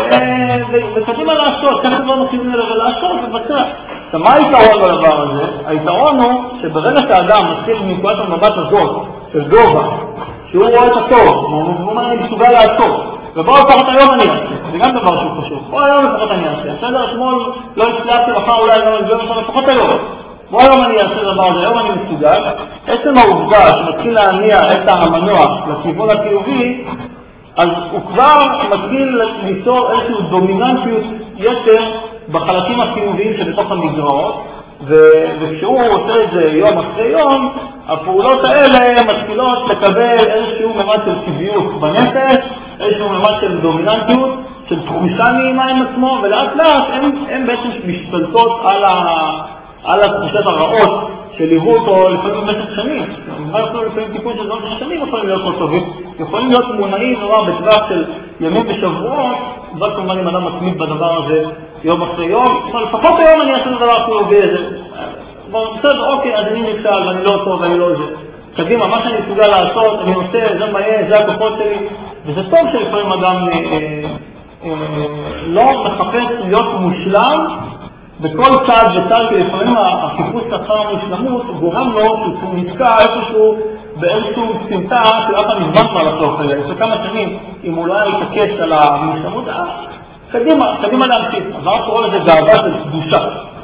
וקדימה לעשות, ככה דברים החיוביים האלה, ולעשות, ובצע. עכשיו, מה היתרון בדבר הזה? היתרון הוא שברגע שהאדם מתחיל מנקודת המבט הזאת, של גובה, שהוא רואה את הטוב, הוא אומר, אני מסוגל לעשות. ובואו לפחות היום אני אעשה, זה גם דבר שהוא חשוב. בואו היום לפחות אני אעשה. בסדר, אתמול לא הצלחתי, מחר אולי לא אעשה, לפחות היום. בואו היום אני אעשה דבר הזה, היום אני מסוגל. עצם העובדה שמתחיל להניע את המנוע לכיוון החיובי, אז הוא כבר מתחיל ליצור איזושהי דומיננטיות יתר בחלקים החיוביים שבתוך המגרעות, וכשהוא עושה את זה יום אחרי יום, הפעולות האלה מתחילות לקבל איזשהו ממד של טבעיות בנפש, איזשהו ממד של דומיננטיות, של תחושה נעימה עם עצמו, ולאט לאט הם, הם בעצם משתלטות על, ה, על התחושות הרעות שליוו אותו לפעמים במשך שנים. אפילו לפעמים טיפול של זמן שנים יכולים להיות לא טובים, יכולים להיות מונעים נורא בטווח של ימים ושבועות, כבר כמובן אם אדם מתמיד בדבר הזה יום אחרי יום, אבל לפחות היום אני אעשה את הדבר חיובי הזה. בסדר, אוקיי, אז אני נכשל ואני לא טוב ואני לא זה. קדימה, מה שאני מסוגל לעשות, אני עושה, זה מה יהיה, זה הכוחות שלי. וזה טוב שלפעמים אדם אה, אה, לא מחפש להיות מושלם בכל צעד וצעד, כי לפעמים החיפוש אחר המושלמות גורם לו שהוא נתקע איפשהו באיזשהו סמטה שאף אחד נזמן כבר לחלוק עליה. יש כמה שנים, אם הוא לא היה להתעקש על המושלמות, אה, קדימה, קדימה להמשיך. אז אנחנו קוראים לזה גאווה של קדושה.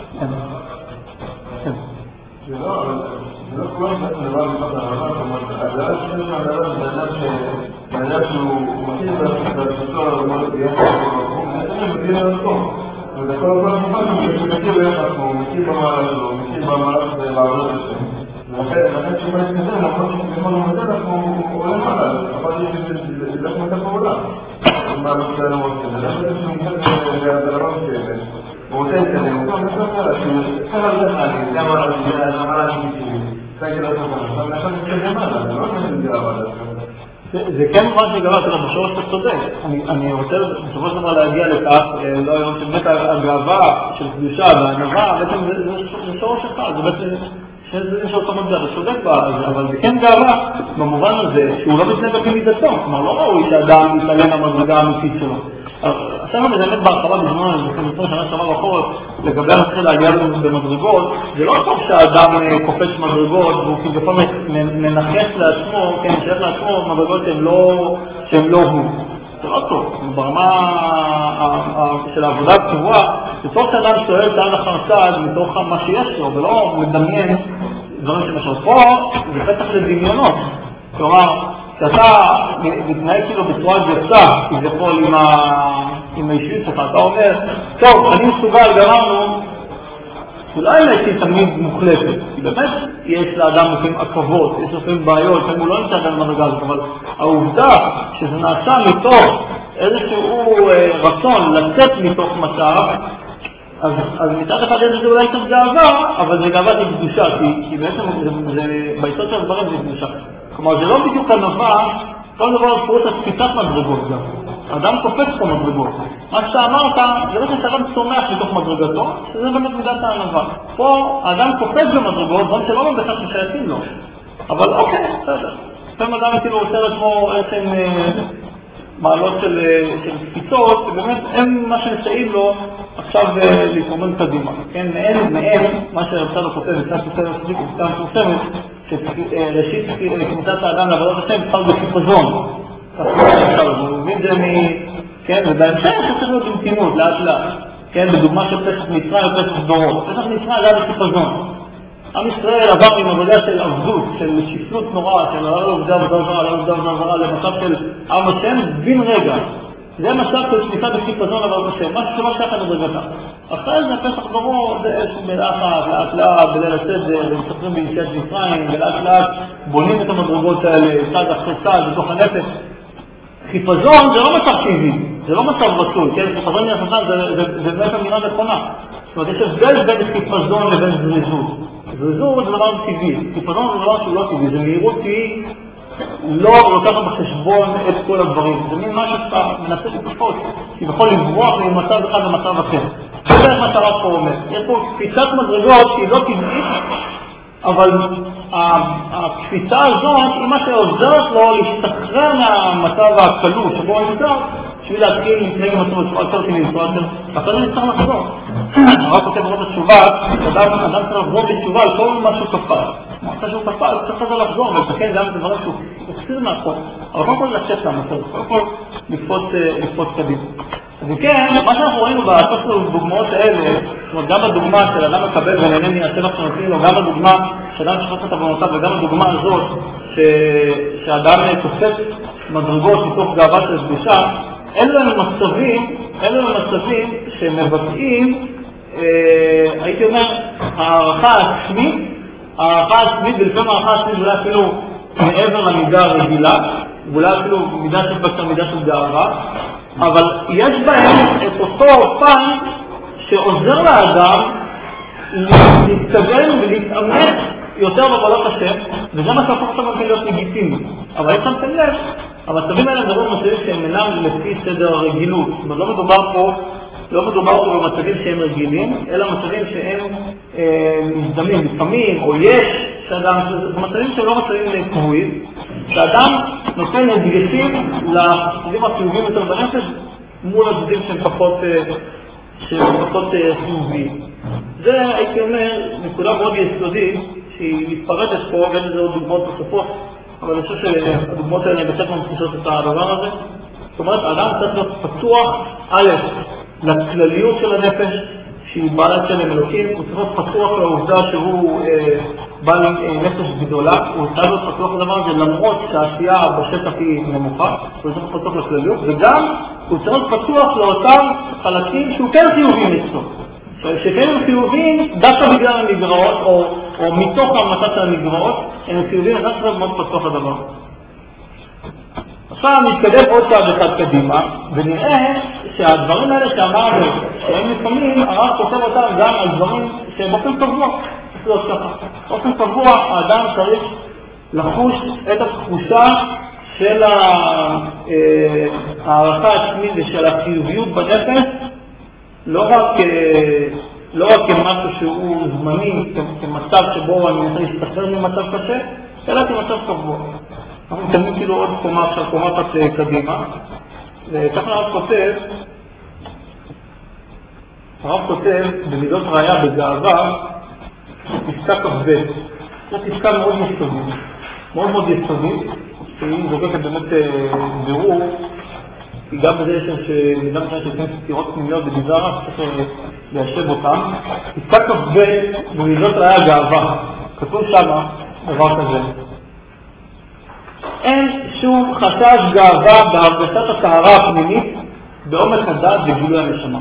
זה לא, זה לא כל דבר מתוך הרמה, זאת אומרת, הדעה שלנו מהדבר זה אדם שהוא מכיר בתפוצו הרמות ביחד במקום, זה מכיר במקום. וזה כל הזמן מובן, הוא מכיר ביחד, הוא מכיר במעלה שלו, הוא מכיר במעלה שלו לעבוד השם. ולכן כשבא להתקדם, נכון שבכל המדע אנחנו עולים עליו, אבל זה דרך מצב בעולם. מה נושא הרמות כזה, זה דרך שהוא מכיר בהדרמה מסוימת. הוא רוצה להתקדם, הוא גם נשמע חלה, שהוא חלה לדעת אני, זה אמר לי, זה אמר לי כתיבי, זה כאילו אותו כמה, אבל נכון להתקדם עליו, זה לא נשמע גאווה דווקא. זה כן מובן שגאווה, תראה, בשורש אתה צודק. אני רוצה בסופו של דבר להגיע לכך, לא היום שבאמת הגאווה של קדושה והענווה, בעצם זה שורש אחד, זה בעצם שזה שאותו מגזר, זה צודק בזה, אבל זה כן גאווה במובן הזה שהוא לא מתנהג במידתו, כלומר לא ראוי שאדם יתעלם המדרגה האמיתית שלו. עשינו באמת בהרחבה בזמן, לפני שנה שעברה בחורף, לגבי המתחיל העלייה במדרגות, זה לא טוב שהאדם קופץ מדרגות והוא כביכול מנחש לעצמו, כן, שייך לעצמו מדרגות שהן לא הוא. זה לא טוב, ברמה של העבודה הקבועה, זה טוב שאדם שואל צעד אחר צעד מתוך מה שיש לו, ולא מדמיין דברים שמשהו. פה זה פתח לדמיונות, כלומר, כשאתה מתנהג כאילו בצורה גרסה, כביכול עם האישיות שלך, אתה אומר, טוב, אני מסוגל, גמרנו, אולי להייתי תמיד מוחלטת, כי באמת יש לאדם לפעמים עקבות, יש לפעמים בעיות, לפעמים הוא לא נמצא כאן במדרגה הזאת, אבל העובדה שזה נעשה מתוך איזשהו רצון לצאת מתוך מצב, אז, אז מצד אחד יש לזה אולי קצת גאווה, אבל זה גאווה היא קדושה, כי, כי בעצם זה, זה, ביסוד של הדברים זה קדושה. כלומר, זה לא בדיוק הנבא, כל דבר על פרוט הספיצת מדרגות גם. אדם קופץ פה מדרגות. מה שאתה אמרת, זה לא שאדם צומח מתוך מדרגתו, שזה באמת מידת הענבה. פה האדם קופץ במדרגות, גם שלא לא בכך ששייכים לו. אבל אוקיי, בסדר. לפעמים אדם כאילו עושה לעצמו איזשהם מעלות של, של ספיצות, ובאמת הם מה שמסעים לו עכשיו להתרומם קדימה. כן, מעין, מעין, מה שהרצה לו כותב, קצת כותב מספיק, קצת מפורסמת, שראשית כניסת האדם לעבודת השם בכלל בחיפזון. הוא מבין זה מ... כן, ובהמשך צריך להיות במתינות, לאט לאט. כן, בדוגמה של פסח מצרים ופסח דורות. פסח מצרים היה בחיפזון. עם ישראל עבר ממעבודה של עבדות, של שפלות נוראה, של עבודה עובדה עבודה זרה, עבודה עבודה זרה, למצב של עם השם בין רגע. זה מצב של כניסה בחיפזון לעבודת השם, משהו שלא שייך לדרגתה. אחרי זה פסח דורות, זה איזשהו מלאכה, לאט לאט, בליל הסדר, ומספרים ביציאת מצרים, ולאט לאט בונים את המדרגות האלה, צעד אחרי צעד, בתוך הנפש. חיפזון זה לא מצב טבעי, זה לא מצב רצוי, כן? חיפזון מהשטן זה באמת אמירה נכונה. זאת אומרת, יש הבדל בין חיפזון לבין זריזות. זריזות זה דבר טבעי, חיפזון זה דבר שהוא לא טבעי, זה מהירות שהיא לא לוקחת בחשבון את כל הדברים. זה מין משהו שאתה מנסה לתפוס, שיכול לברוח ממצב אחד למצב אחר. זה בערך מה שהרב פה אומר. יש פה קפיצת מדרגות שהיא לא טבעית, אבל הקפיצה הזאת היא מה שעוזרת לו להשתחרר מהמצב הקלוש שבו הוא נמצא, בשביל להתחיל להתנהג במצב בצורה יותר טבעית, בצורה יותר... אחרי זה נצטרך לחזור. הרב כותב ברוב התשובה, אדם צריך לחזור בתשובה על כל מה שהוא כפה. אחרי שהוא כפה, הוא צריך לזה לחזור, ולתקן גם את הדברים שהוא יחסיר מהחוק. אבל קודם כל לצאת מהמצב, קודם כל לקפוץ קדימה. אז כן, מה שאנחנו ראינו בדוגמאות האלה, זאת אומרת, גם בדוגמה של אדם מקבל ונהנה מהשבח שנותנים לו, גם בדוגמה של אדם שחוץ את עוונותיו, וגם בדוגמה הזאת שאדם קופץ מדרגות מתוך גאווה של קדושה, אלו הם מצבים, אלו הם מצבים שמבטאים, הייתי אומר, הערכה עצמית, הערכה עצמית, ולפעמים הערכה עצמית אולי אפילו מעבר למידה הרגילה, ואולי אפילו מידה של בקשה, מידה של גאווה, אבל יש בהם את אותו פן שעוזר לאדם להתקדם ולהתאמץ יותר בבעלות השם, וזה מה שהפוך אותם גם להיות לגיטימי. אבל יש שמתם לב, המצבים האלה מדברים מצבים שהם אינם לפי סדר הרגילות. זאת אומרת, לא מדובר פה, לא מדובר פה במצבים שהם רגילים, אלא מצבים שהם אה, מזדמים, לפעמים, או יש, שאדם, זה מצבים שהם לא מצבים קבועים, שאדם נותן הדגשים לצדדים החיוביים יותר בנפש מול הצדדים שהם פחות, שהם פחות חיוביים. זה, הייתי אומר, נקודה מאוד יסודית, שהיא מתפרטת פה, ואין לזה עוד דוגמאות נוספות, אבל אני חושב שהדוגמאות האלה בסך ממחישות את הדבר הזה. זאת אומרת, האדם צריך להיות פתוח, א', לכלליות של הנפש, שהיא בעלת של אלוקים, הוא צריך להיות פתוח לעובדה שהוא אה, בעל אה, נפש גדולה, הוא צריך להיות פתוח לדבר הזה למרות שהעשייה בשטח היא נמוכה, הוא צריך להיות פתוח לכלליות, וגם הוא צריך להיות פתוח לאותם חלקים שהוא כן חיובים אצלו. שכן הם חיובים דווקא בגלל המגרעות, או, או מתוך המלצת של המגרעות, הם חיובים, אז צריך להיות מאוד פתוח לדבר. עכשיו נתקדם עוד צעד אחד קדימה, ונראה שהדברים האלה שאמרנו, שהם לפעמים, הרב כותב אותם גם על דברים שהם באופן קבוע. באופן קבוע, האדם צריך לחוש את התחושה של הערכה עצמית ושל החיוביות בנפש, לא רק, לא רק כמשהו שהוא זמני, כמצב שבו אני מנסה להשתחרר ממצב קשה, אלא כמצב קבוע. אנחנו מתקדמים כאילו עוד קומה עכשיו, קומה אחת קדימה, וככה הרב כותב, הרב כותב במידות ראיה בגאווה, פסקה כ"ב. זו פסקה מאוד יסודית, מאוד מאוד יסודית, שהיא זוקקת באמת בירור, היא גם בזה שמידה משנה שכן סתירות פנימיות בדברי הרב, צריך ליישב אותם. פסקה כ"ב במידות ראיה גאווה, כתוב שמה דבר כזה. אין שום חשש גאווה בהרגשת הטהרה הפנימית בעומק הדעת וגילוי הנשמה.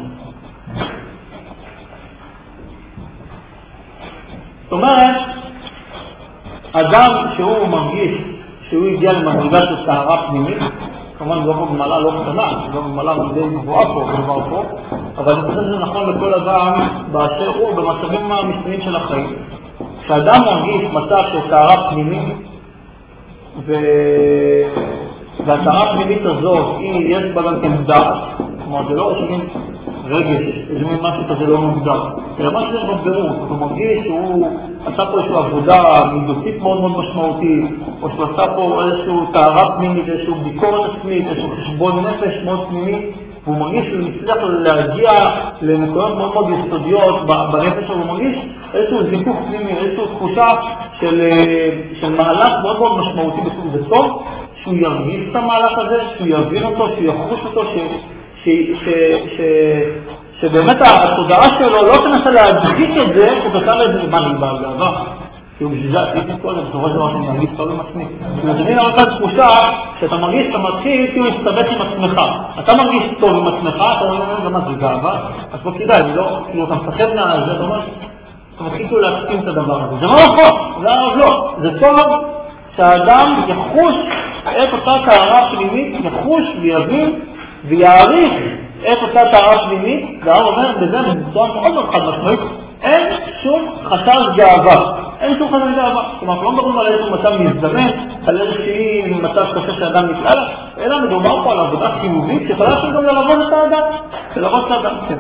זאת אומרת, אדם שהוא מרגיש שהוא הגיע למדרגה של טהרה פנימית, כמובן לא פה במעלה לא קטנה, לא במעלה מדי גבוהה פה, גבוהה פה, אבל אני חושב שזה נכון לכל אדם באשר הוא במצבים המשתנים של החיים. כשאדם מרגיש מצב של טהרה פנימית, ו... והטהרה הפנימית הזאת, היא, יש בה גם כמודעת, כלומר זה לא רשמים רגש, איזה מין משהו כזה לא מוגדר, אלא מה שיש בבירור, הוא מרגיש שהוא עשה פה איזושהי עבודה מידותית מאוד מאוד משמעותית, או שהוא עשה פה איזושהי טהרה פנימית, איזושהי ביקורת עצמית, איזשהו חשבון נפש מאוד פנימי, והוא מרגיש שהוא מצליח להגיע לנקודות מאוד מאוד יסודיות בנפש, הוא מרגיש איזשהו זיקוק פנימי, איזושהי תחושה של, של מהלך מאוד מאוד משמעותי בסוג זה טוב, שהוא ירגיש את המהלך הזה, שהוא יבין אותו, שהוא יחוש אותו, ש... ש... ש... ש... שבאמת התודעה שלו לא תנסה להדחיק את זה, כתוצאה לאיזה מה נגבר גאווה. כאילו בשביל זה עשיתי את כל זה, בסופו של דבר שאני מרגיש טוב עם עצמי. זאת אומרת, אני נראה לך תחושה שאתה מרגיש, אתה מתחיל כאילו להסתבך עם עצמך. אתה מרגיש טוב עם עצמך, אתה אומר גם מה זה גאווה, אז לא כדאי, כאילו אתה מפחד מהזה, אתה אומר, אתה מתחיל כאילו להסכים את הדבר הזה. זה לא נכון, זה הרב לא. זה טוב שהאדם יחוש את אותה טהרה פנימית, יחוש ויבין ויעריך את אותה טהרה פנימית, והרב אומר בזה בצורה מאוד מאוד חד משמעית, אין שום חשש גאווה. אין שום חשש גאווה. כלומר, אנחנו לא מדברים על איזשהו מצב מזדמן, על איזושהי מצב קשה שאדם נקלע לה, אלא מדובר פה על עבודה חיובית שיכולה שם גם ללוות את האדם. ללוות את האדם, כן.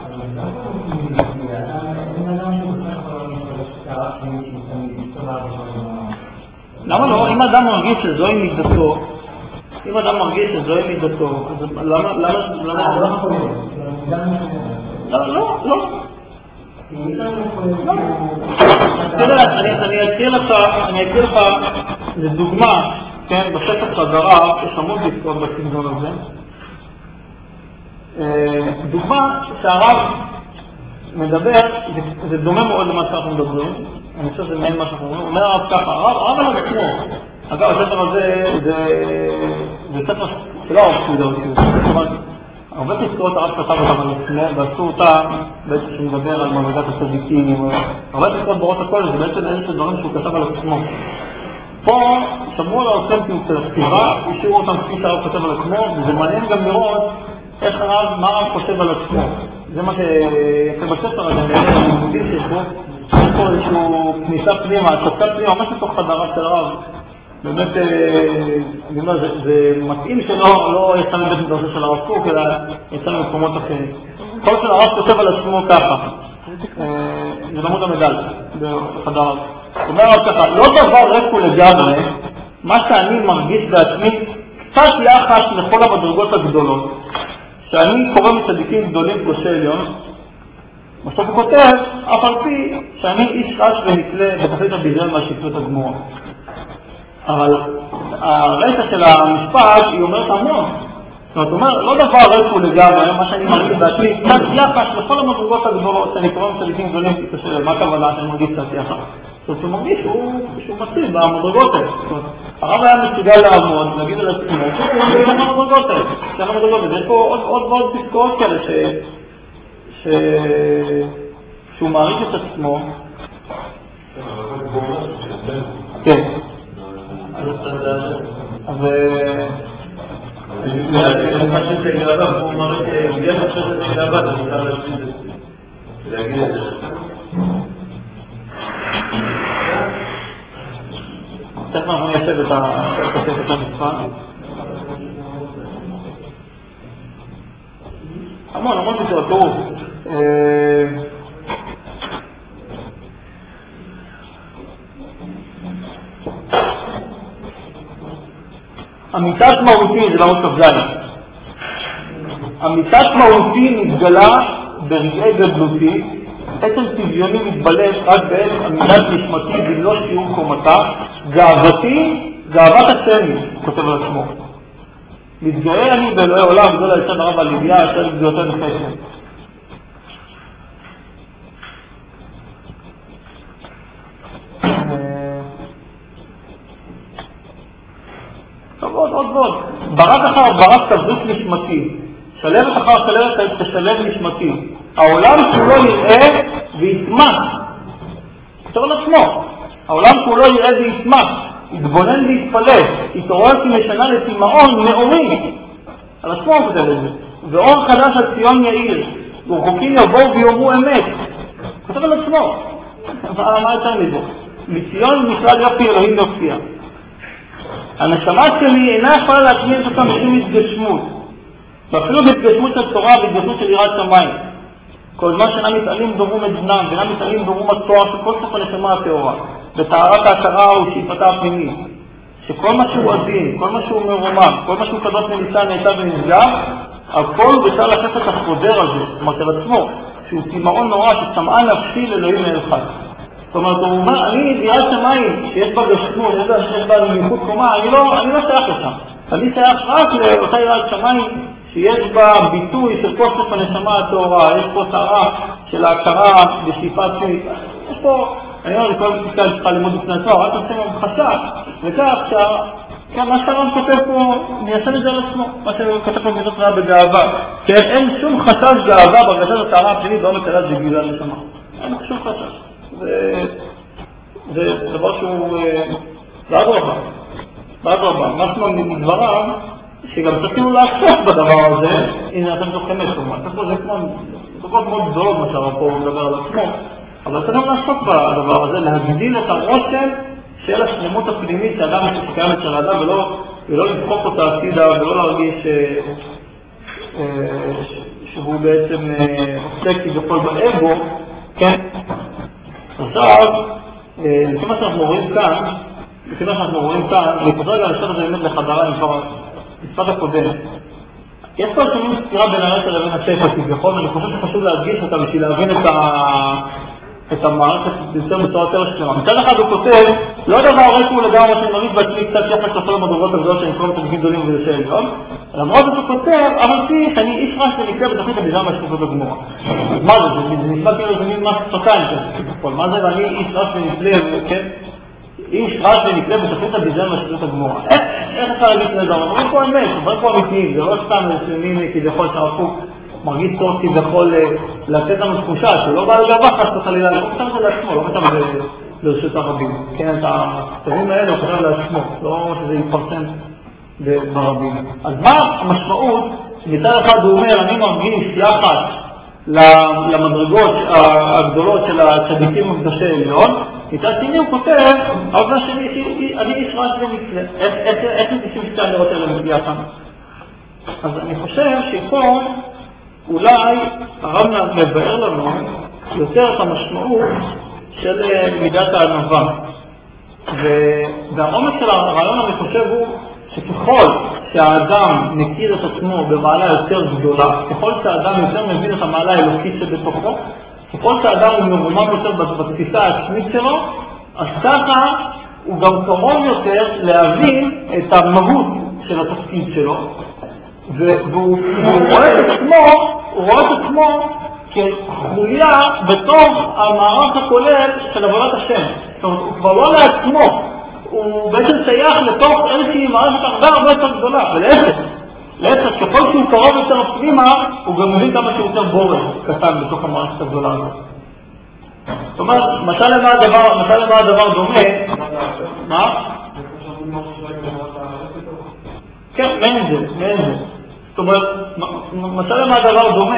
למה לא? אם אדם מרגיש שזוהי מידתו, אם אדם מרגיש שזוהי מידתו, אז למה, למה, למה, לא, לא, לא. תראה, אני אזכיר לך, אני אזכיר לך, לדוגמה, כן, בספר חזרה, יש המון פסקאות בסגנון הזה. דוגמה שהרב מדבר, זה דומה מאוד למה שאנחנו מדברים, אני חושב שזה מעין מה שאנחנו אומרים, אומר הרב ככה, הרב על עצמו, אגב, הספר הזה זה ספר שלא הרב שודה אותי, הרבה פסקאות הרב כתב אותם על עצמו, ועשו אותה בעצם שמדבר על מדרגת הצדיקים, הרבה פסקאות בורות הכל, זה בעצם איזה דברים שהוא כתב על עצמו. פה שמרו על האותנטיות של הכתיבה, השאירו אותם כפי שהרב כתב על עצמו, וזה מעניין גם לראות איך הרב, מה הרב חושב על עצמו. זה מה שיפה בספר הזה, אני מבין שיש פה, יש פה איזשהו כניסה פנימה, הצצה פנימה, ממש לתוך חדריו של הרב. באמת, אני אומר, זה מתאים שלא יצא מבית מדרשה של הרב קוק, אלא יצא ממקומות אחרים. כל של הרב כותב על עצמו ככה, זה למוד המדל בחדריו. אומר הרב ככה, לא דבר ריק הוא לגמרי, מה שאני מרגיש בעצמי, קצת יחס לכל המדרגות הגדולות. שאני קורא מצדיקים גדולים קושי עליון, בסוף הוא כותב, אף על פי שאני איש רש ונקלה בתכלית הביזיון מהשפלות הגמורה. אבל הרקע של המשפט היא אומרת המון. זאת אומרת, הוא אומר, לא דבר ריק הוא לגמרי, מה שאני מרגיש בעצמי, קצת יחס לכל המדרגות הגדולות שאני קורא מצדיקים גדולים קושי עליון, מה הכוונה שאני מרגיש קצת יחס? זאת אומרת, הוא מרגיש שהוא מציב במדרגות האלה. הרב היה מסוגל לעמוד, להגיד על עצמו, שהוא מרגיש כמה מדרגות האלה, כמה מדרגות האלה. יש פה עוד ועוד פסקאות כאלה שהוא מעריך את עצמו. כן. אז... אני חושב שגאווה, הוא מעריך, יש עכשיו את גאווה, אתה נקרא להגיד את זה. תכף אנחנו ניישב את המספר. המון, המון פסקאות, תראו. אמיתת מהותי זה לא כ"ז. אמיתת מהותי מתגלה ברגעי גדלותי, עצם צביוני מתבלט רק בעת אמיתת נשמתי במלוא שיעור קומתה, גאוותי, גאוות עצמי, הוא כותב על עצמו. מתגאה אני באלוהי עולם, גדול היצד הרב הלוויה, יצד גדולתו נחשת. טוב, עוד, עוד, עוד. ברק אחר ברק תבדוק נשמתי. שלבת אחר שלבת תשלב נשמתי. העולם כולו יראה וישמח. כתוב על עצמו. העולם כולו יראה וישמח. יתבונן ויתפלא. יתעורר כמשנה לתימהון מאורי. על עצמו הוא כותב את זה. ואור חדש על ציון יאיר. ורחוקים יבואו ויאמרו אמת. כתוב על עצמו. מה יותר מזה? מציון משרד יופי אלוהים יופיע. הנשמה שלי אינה יכולה להטמיע את אותם שום התגשמות. ואפילו בהתגשמות של תורה והתגשמות של יראת שמיים. כל זמן שאינם מתעלים דורום את זנם, ואינם מתעלים דורום התואר של כל סוף הנשמה הטהורה. בטהרת ההכרה ושאיפתה הפנימית. שכל מה שהוא עדין, כל מה שהוא מרומם, כל מה שהוא קדוש וניסה נעשה ונסגר, הכל הוא בשביל לקחת את החודר הזה, זאת אומרת על עצמו, שהוא תימהון נורא שצמאה נפשי לאלוהים מאלחד. זאת אומרת, הוא אומר, אני יראת שמיים, שיש בה גשמות, יש בה שיש בה נמיכות קומה, אני לא, אני לא שייך לשם. אני שייך רק לאותה יראת שמיים, שיש בה ביטוי של כל סוף הנשמה הטהורה, יש פה טהרה של ההכרה בשאיפה עצמית. יש פה, אני אומר, כל פסקה צריכה ללמוד בפני התואר, רק עושים המחשה, וכך מה שהרב כותב פה, מיישם את זה על עצמו, מה שכותב פה מזאת רעה בגאווה. כי אין שום חשש גאווה ברגשת הטהרה הפנימית, לא מקלט בגילוי הנשמה. אין שום חשש. זה דבר שהוא בעד רבה, בעד רבה. משמע מדבריו, שגם צריכים לעסוק בדבר הזה, הנה אתם זוכרים את זה, זה כמו דקות מאוד גדולות מה שהרב פה מדבר על עצמו, אבל צריכים לעסוק בדבר הזה, להגדיל את הרושם של השלמות הפנימית שאדם שקיים אצל האדם, ולא לדחוק אותה הצידה, ולא להרגיש שהוא בעצם עוסק כביכול באגו, כן? עכשיו, לפי מה שאנחנו רואים כאן, לפי מה שאנחנו רואים כאן, אני חוזר רגע לשאול את זה באמת לחדרה עם כבר משפט הקודם. יש פה לפעמים סתירה בין הרשע לבין הספר, כביכול, ואני חושב שחשוב להדגיש אותה בשביל להבין את ה... את המערכת יותר בצורה יותר שלמה. מצד אחד הוא כותב, לא דבר רק הוא לגמרי שאני מרגיש בעצמי קצת יחס לכל המדרגות הגדולות שאני קוראים את המגיעים גדולים וזה עליון. למרות זאת הוא כותב, אמרתי שאני איש רש ונקרא בתוכנית הביזם מהשקופות הגמורה. אז מה זה? זה נשמע כאילו זה מין מס שפתיים כזה. מה זה? ואני איש רש ונקרא, כן? איש רש ונקרא בתוכנית הביזם מהשקופות הגמורה. איך אפשר להגיד את זה? אבל פה אמת, אבל פה אמיתיים, זה לא סתם איזשהו כביכול שהרפוק מרגיש טוב כביכול לתת לנו תחושה, שהוא לא בא לגבה חס וחלילה, הוא כתב את זה לעצמו, לא כתב את זה לרשות הרבים. כן, את הכתבים האלה הוא כתב לעצמו, לא שזה יתפרסם ברבים. אז מה המשמעות? מצד אחד הוא אומר, אני מרגיש יחד למדרגות הגדולות של הצדיקים הקדושי עליון, מצד שני הוא כותב, העובדה שלי, אני איש רש ונקרא. איך נתישים שתי הנרות האלה מגיע כאן? אז אני חושב שפה אולי הרב מבאר לנו יותר את המשמעות של מידת הענווה. והעומק של הרעיון אני חושב הוא שככל שהאדם מכיר את עצמו במעלה יותר גדולה, ככל שהאדם יותר מבין את המעלה האלוקית שבתוכו, ככל שהאדם הוא מרומם יותר בתפיסה העצמית שלו, אז ככה הוא גם קרוב יותר להבין את המהות של התפקיד שלו, והוא רואה את עצמו, הוא רואה את עצמו כחוליה בתוך המערך הכולל של עבודת השם. זאת אומרת, הוא כבר לא לעצמו, הוא בעצם שייך לתוך איזושהי מערכת הרבה הרבה יותר גדולה, ולהפך, להפך, ככל שהוא קרוב יותר פנימה, הוא גם מבין כמה שהוא יותר בורר קטן בתוך המערכת הגדולה הזאת. זאת אומרת, מתי למה הדבר, מתי למה הדבר דומה? מה? כן, מעין זה, מעין זה. זאת אומרת, מתי למה הדבר דומה,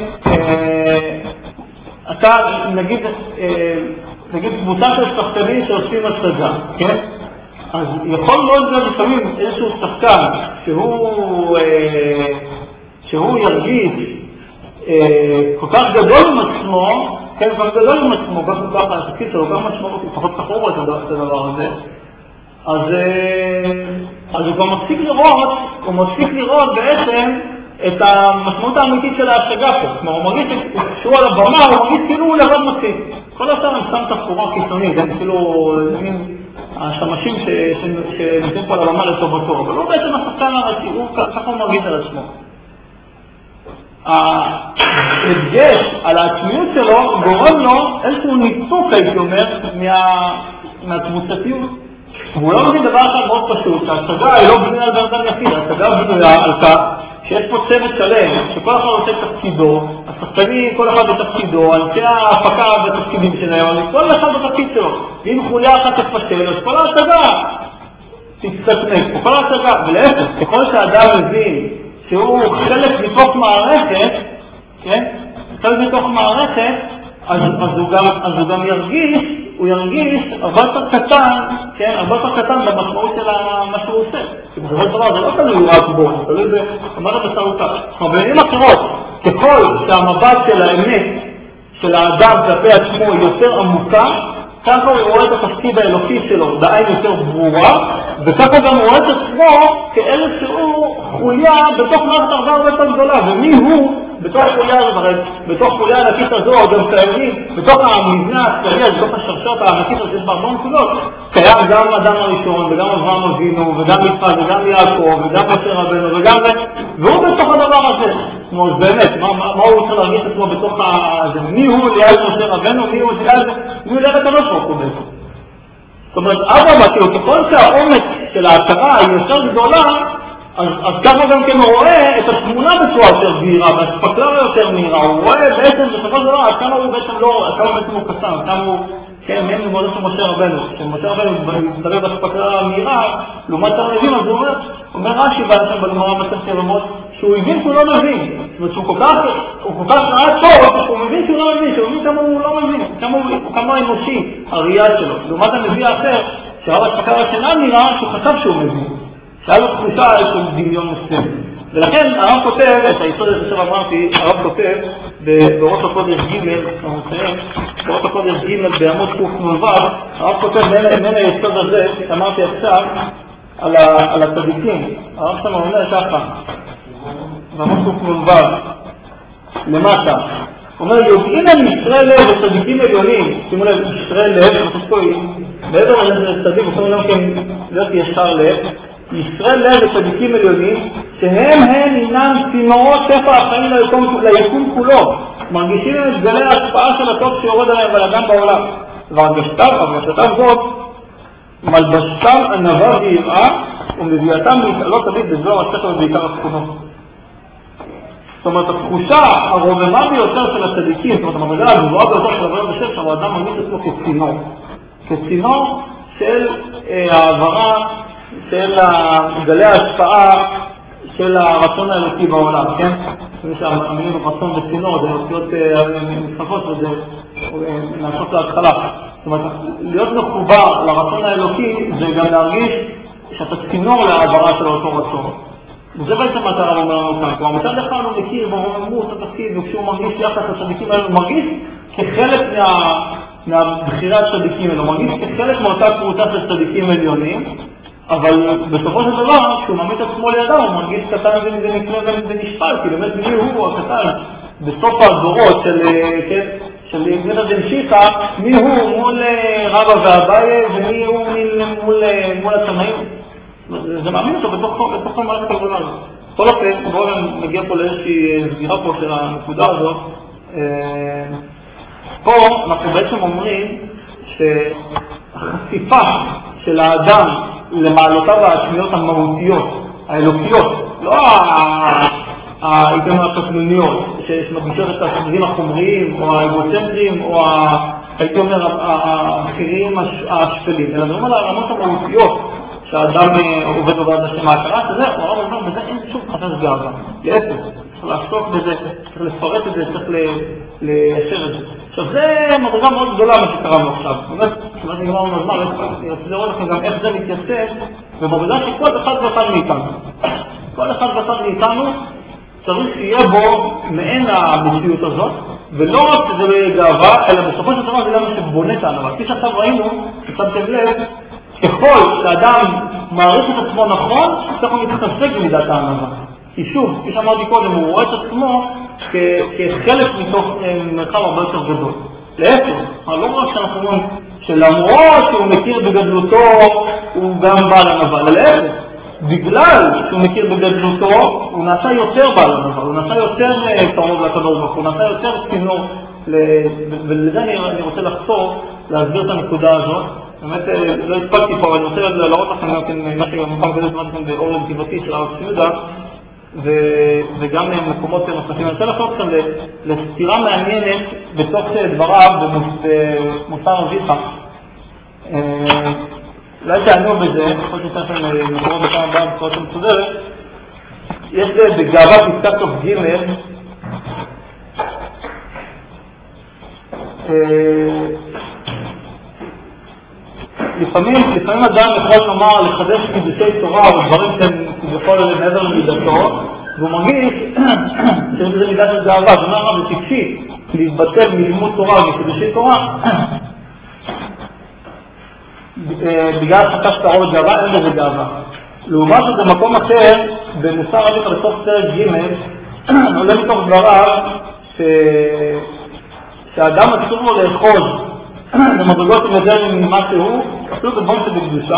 אתה, נגיד, נגיד קבוצה של שחקנים שעושים הצגה, כן? אז יכול מאוד להיות לפעמים איזשהו שחקן שהוא, שהוא ירגיש כל כך גדול עם עצמו, כן, כל כך גדול עם עצמו, גם כל כך התפקיד שלו, גם משמעות, לפחות תחורו את הדבר הזה. אז, אז הוא כבר מפסיק לראות, הוא מפסיק לראות בעצם את המשמעות האמיתית של ההשגה פה. כלומר, הוא מרגיש שהוא על הבמה, הוא מרגיש כאילו הוא לבד מציג. כל השאר הם שם תפקורה חיצונית, הם כאילו השמשים שנמצאים פה על הבמה לטובתו, אבל הוא בעצם השחקן הראשי, ככה הוא מרגיש על עצמו. ההדגש על העצמיות שלו גורם לו איזשהו ניתוק, הייתי אומר, מהקבוצתיות. והוא לא מבין דבר אחד מאוד פשוט, שההשגה היא לא בנויה על בן אדם יחיד, ההשגה בנויה על כך שיש פה צוות שלם, שכל אחד עושה תפקידו, השחקנים כל אחד בתפקידו, אנשי ההפקה בתפקידים שלהם, כל אחד בתפקיד שלו. ואם חוליה אחת תפשל, אז כל ההשגה תצטמק, כל ההשגה, ולהפך, ככל שהאדם מבין שהוא חלק מתוך מערכת, כן? חלק מתוך מערכת, אז, אז, הוא גם, אז הוא גם ירגיש, הוא ירגיש הרבה יותר קטן, כן? הרבה יותר קטן במשמעות של מה שהוא עושה. כי בסופו של דבר זה לא תלוי רק בו, זה תלוי במערכת בסעותה. כלומר, במילים אחרות, ככל שהמבט של האמת של האדם כלפי עצמו היא יותר עמוקה, ככה הוא רואה את התפקיד האלוקי שלו בעין יותר ברורה, וככה גם רואה את עצמו כאיזשהו חוליה בתוך מערכת הרבה הרבה יותר גדולה. ומי הוא בתוך חוליה הזאת? בתוך חוליה הענקית הזו, או גם קיימים, בתוך המבנה הכללי, בתוך השרשרת הענקית הזאת, יש בהרבה נקודות, קיים גם אדם הראשון, וגם אברהם אבינו, וגם יצחק, וגם יעקב, וגם משה רבנו, וגם זה, והוא בתוך הדבר הזה. אז באמת, מה, מה, מה הוא רוצה להרגיש עצמו בתוך הזה? מי הוא ליד משה רבנו? מי הוא ליד, מי הוא ליד הקדוש ברוך הוא בעצם? זאת אומרת, אבא, כאילו, ככל שהעומק של ההכרה היא יותר גדולה, אז, אז ככה גם כן הוא רואה את התמונה בצורה יותר בהירה, והספקלריה יותר מהירה. הוא רואה בעצם, בסופו של דבר, עד כמה הוא בעצם לא, עד כמה בעצם הוא קטן, עד כמה הוא, כן, מהם מבודד של משה רבנו. כשמשה רבנו מסתובב בספקלריה המהירה, לעומת תלמידים, אז הוא אומר, אומר רש"י בעצם בגמרא מסכת יבמות, שהוא הבין שהוא לא מבין. זאת אומרת שהוא כל כך, הוא כל כך ראה טוב, שהוא מבין שהוא לא מבין, שהוא מבין כמה הוא לא מבין, כמה הוא, כמה אנושי, הראייה שלו. לעומת הנביא האחר, שהרב הספקלריה שלה נראה שהוא חשב שהוא מבין. שהיה לו תחושה איזשהו דמיון מסוים. ולכן הרב כותב, את היסוד הזה שאמרתי, הרב כותב באורות הקודש ג', אני מסיים, באורות הקודש ג' בעמוד קנ"ו, הרב כותב מן היסוד הזה, שאמרתי עכשיו, על הצדיקים. הרב שם אומר ככה, בעמוד קנ"ו, למטה, הוא אומר, יודעים על ישראל לב וצדיקים עליונים, שימו לב, ישראל לב, מעבר לזה צדיק, עושים לנו כן להיות ישר לב, ישראל לב וצדיקים עליונים, שהם הם אינם צינורות שפע החיים ליקום כולו, מרגישים את גלי ההשפעה של הטוב שיורד עליהם ועל אדם בעולם. והרגשתם, הרגשתם זאת, מלבשתם ענווה ויראה, ומביאתם להתעלות תמיד בזוהר השכל ובעיקר התכונות. זאת אומרת, התחושה הרוממה ביותר של הצדיקים, זאת אומרת, המדרגה הגבוהה ביותר של עבודת השם, שהאדם מרגיש עצמו כצינור. כצינור של העברה, של גלי ההשפעה של הרצון האלוקי בעולם, כן? מי שהמילים רצון וצינור, זה אותיות משחקות וזה נעשות להתחלה. זאת אומרת, להיות מחובר לרצון האלוקי זה גם להרגיש שאתה צינור להעברה של אותו רצון. וזה בעצם מה שהרב אומר לנו כאן. כלומר, מצד אחד הוא מכיר ברוממות התפקיד, וכשהוא מרגיש יחס הצדיקים האלה, הוא מרגיש כחלק מה... מהבחירי הצדיקים האלה, הוא מרגיש כחלק מאותה קבוצה של צדיקים עליונים, אבל בסופו של דבר, כשהוא מעמיד את עצמו לידם, הוא מרגיש קטן ונקרא ונשפל, כי באמת מי הוא הקטן בסוף הדורות של, כן, של יגנדה דמשיחה, מי הוא מול רבא ואביי ומי הוא מול, מול התנאים. זה מאמין אותו בתוך, בתוך המערכת הגדולה הזאת. כל אופן, בואו נגיע פה לאיזושהי סגירה פה של הנקודה הזאת. פה אנחנו בעצם אומרים שהחשיפה של האדם למעלותיו העצמיות המהותיות, האלוקיות, לא העיתים הקטנוניות שמדגישות את הסמדים החומריים או האגוצנטריים או הייתי אומר האחרים השפלים, אלא זאת אומרת הרמות המהותיות שהאדם עובד בבעד השם ההכרה, שזה, הוא הרב אומר, בזה אין שום חפש גאווה. להפך, צריך לעסוק בזה, צריך לפרט את זה, צריך ליישר את זה. עכשיו, זה מדרגה מאוד גדולה מה שקראנו עכשיו. באמת, כמעט נגמרנו לזמן, רציתי לראות לכם גם איך זה מתייצב, ובעבודה שכל אחד ואחד מאיתנו. כל אחד ואחד מאיתנו צריך שיהיה בו מעין המציאות הזאת, ולא רק שזה לא יהיה גאווה, אלא בסופו של דבר זה גם שבונה את הענווה. כפי שעכשיו ראינו, ששמתם לב, ככל שאדם מעריך את עצמו נכון, צריך הוא מתחזק במידת הענווה. כי שוב, כפי שאמרתי קודם, הוא רואה את עצמו כחלק מתוך מרחב הרבה יותר גדול. להפך, לא רק שאנחנו אומרים שלמרות שהוא מכיר בגדלותו, הוא גם בעל ענווה, להפך. בגלל שהוא מכיר בגדלותו, הוא נעשה יותר בעל ענווה, הוא נעשה יותר קרוב לקדוש ברוך הוא, הוא נעשה יותר צינור, ולזה אני רוצה לחזור, להסביר את הנקודה הזאת. באמת לא הספקתי פה, אבל אני רוצה להראות לכם גם כן מה שגם מוכן כזה שמעתי כאן באור לנתיבתי של הרב ציודה, וגם מקומות נוספים. אני רוצה לחזור כאן לסתירה מעניינת בתוך דבריו במוסר אביך. אולי תענו בזה, יכול שניתן לכם מקומות בכמה הבאה בצורה שמסודרת. יש בגאווה פסקה כ"ג לפעמים, לפעמים אדם יכול לומר לחדש קידושי תורה או דברים שהם כביכול מעבר למידתו, והוא מרגיש שיש בזה מידה של גאווה. זאת אומרת, זה טיפשי להתבטל מלימוד תורה ומקידושי תורה בגלל חשש תערובת גאווה, אין בזה גאווה. לעומת זאת, במקום אחר, במוסר אביך בסוף פרק ג' עולה מתוך דבריו שהאדם אסור לו לאחוז במדרגות מודרניים ממה שהוא, אפילו בדברים שבקדושה,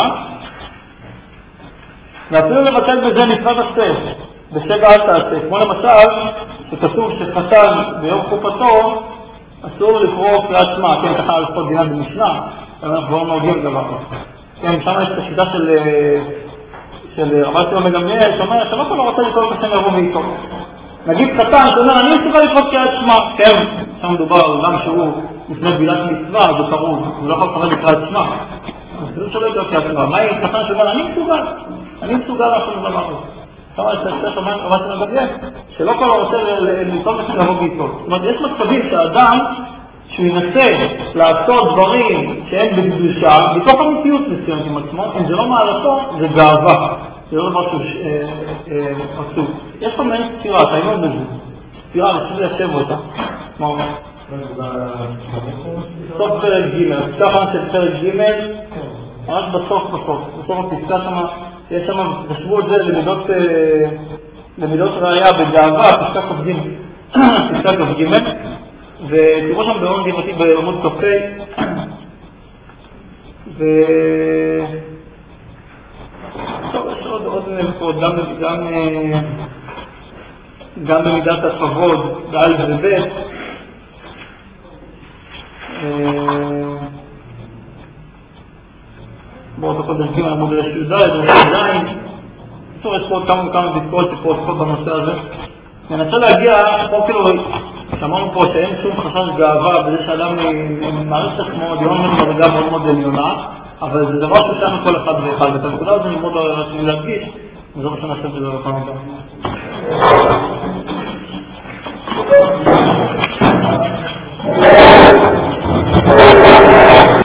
ואפילו לבטל בזה מצוות עשה, בשבע אל תעשה. כמו למשל, שכתוב שחתן ביום חופתו, אסור לו לקרוא קריאת שמע, כן, ככה לפחות דינה במשנה, אנחנו כבר נוגעים דבר. כן, שם יש את השיטה של של רבי ציון בן גמליאל, שאומר, שלא כל רוצה לקרוא את השם יבוא ואיתו. נגיד חתן, שאומר, אני מסוגל לקרוא קריאת שמע, כן, שם מדובר, גם שהוא לפני בילת מצווה, זה קרוב, הוא לא יכול לקרוא לקריאת שמע. אז זה שלא יקרוא קריאת שמע. מה אם חתן שאומר, אני מסוגל, אני מסוגל לעשות את הדבר הזה. כמה יש את זה שאומר רבי ציון בן גמליאל, שלא כל רוצה לקרוא את השם יבוא ואיתו. זאת אומרת, יש מצבים שהאדם שהוא ינסה לעשות דברים שהם בקדושה, בתוך המציאות מסוימת עם עצמו, אם זה לא מעלתו, זה גאווה. זה לא דבר שהוא עצוב. יש פה מעין סתירה, תאימו בזה. סתירה, אני חושב ליישב אותה. מה אומר? סוף פרק ג', הפסקה אחת של פרק ג', ממש בסוף בסוף. בסוף הפסקה שם, יש שם, תשבו את זה למידות ראייה בגאווה, הפסקה כ"ג. הפסקה כ"ג. ותראו שם באור נתיבתי בעמוד כ"ה, ו... טוב, יש עוד עוד נקודות, גם, גם, גם במידת הכבוד, בא' וב', בואו תקוד נשגים על עמוד י"ד, עדיין, יש פה כמה כמה בדקות שפועסקות בנושא הזה. אני רוצה להגיע, פה כאילו, שמענו פה שאין שום חשש גאווה בזה שאדם מעריך את עצמו דיון מדרגה מאוד מאוד עליונה, אבל זה דבר ששאנו כל אחד ואחד, ואת הנקודה הזאת אני מאוד לא רציתי להדגיש, וזאת שנעשה את זה בפעם הבאה.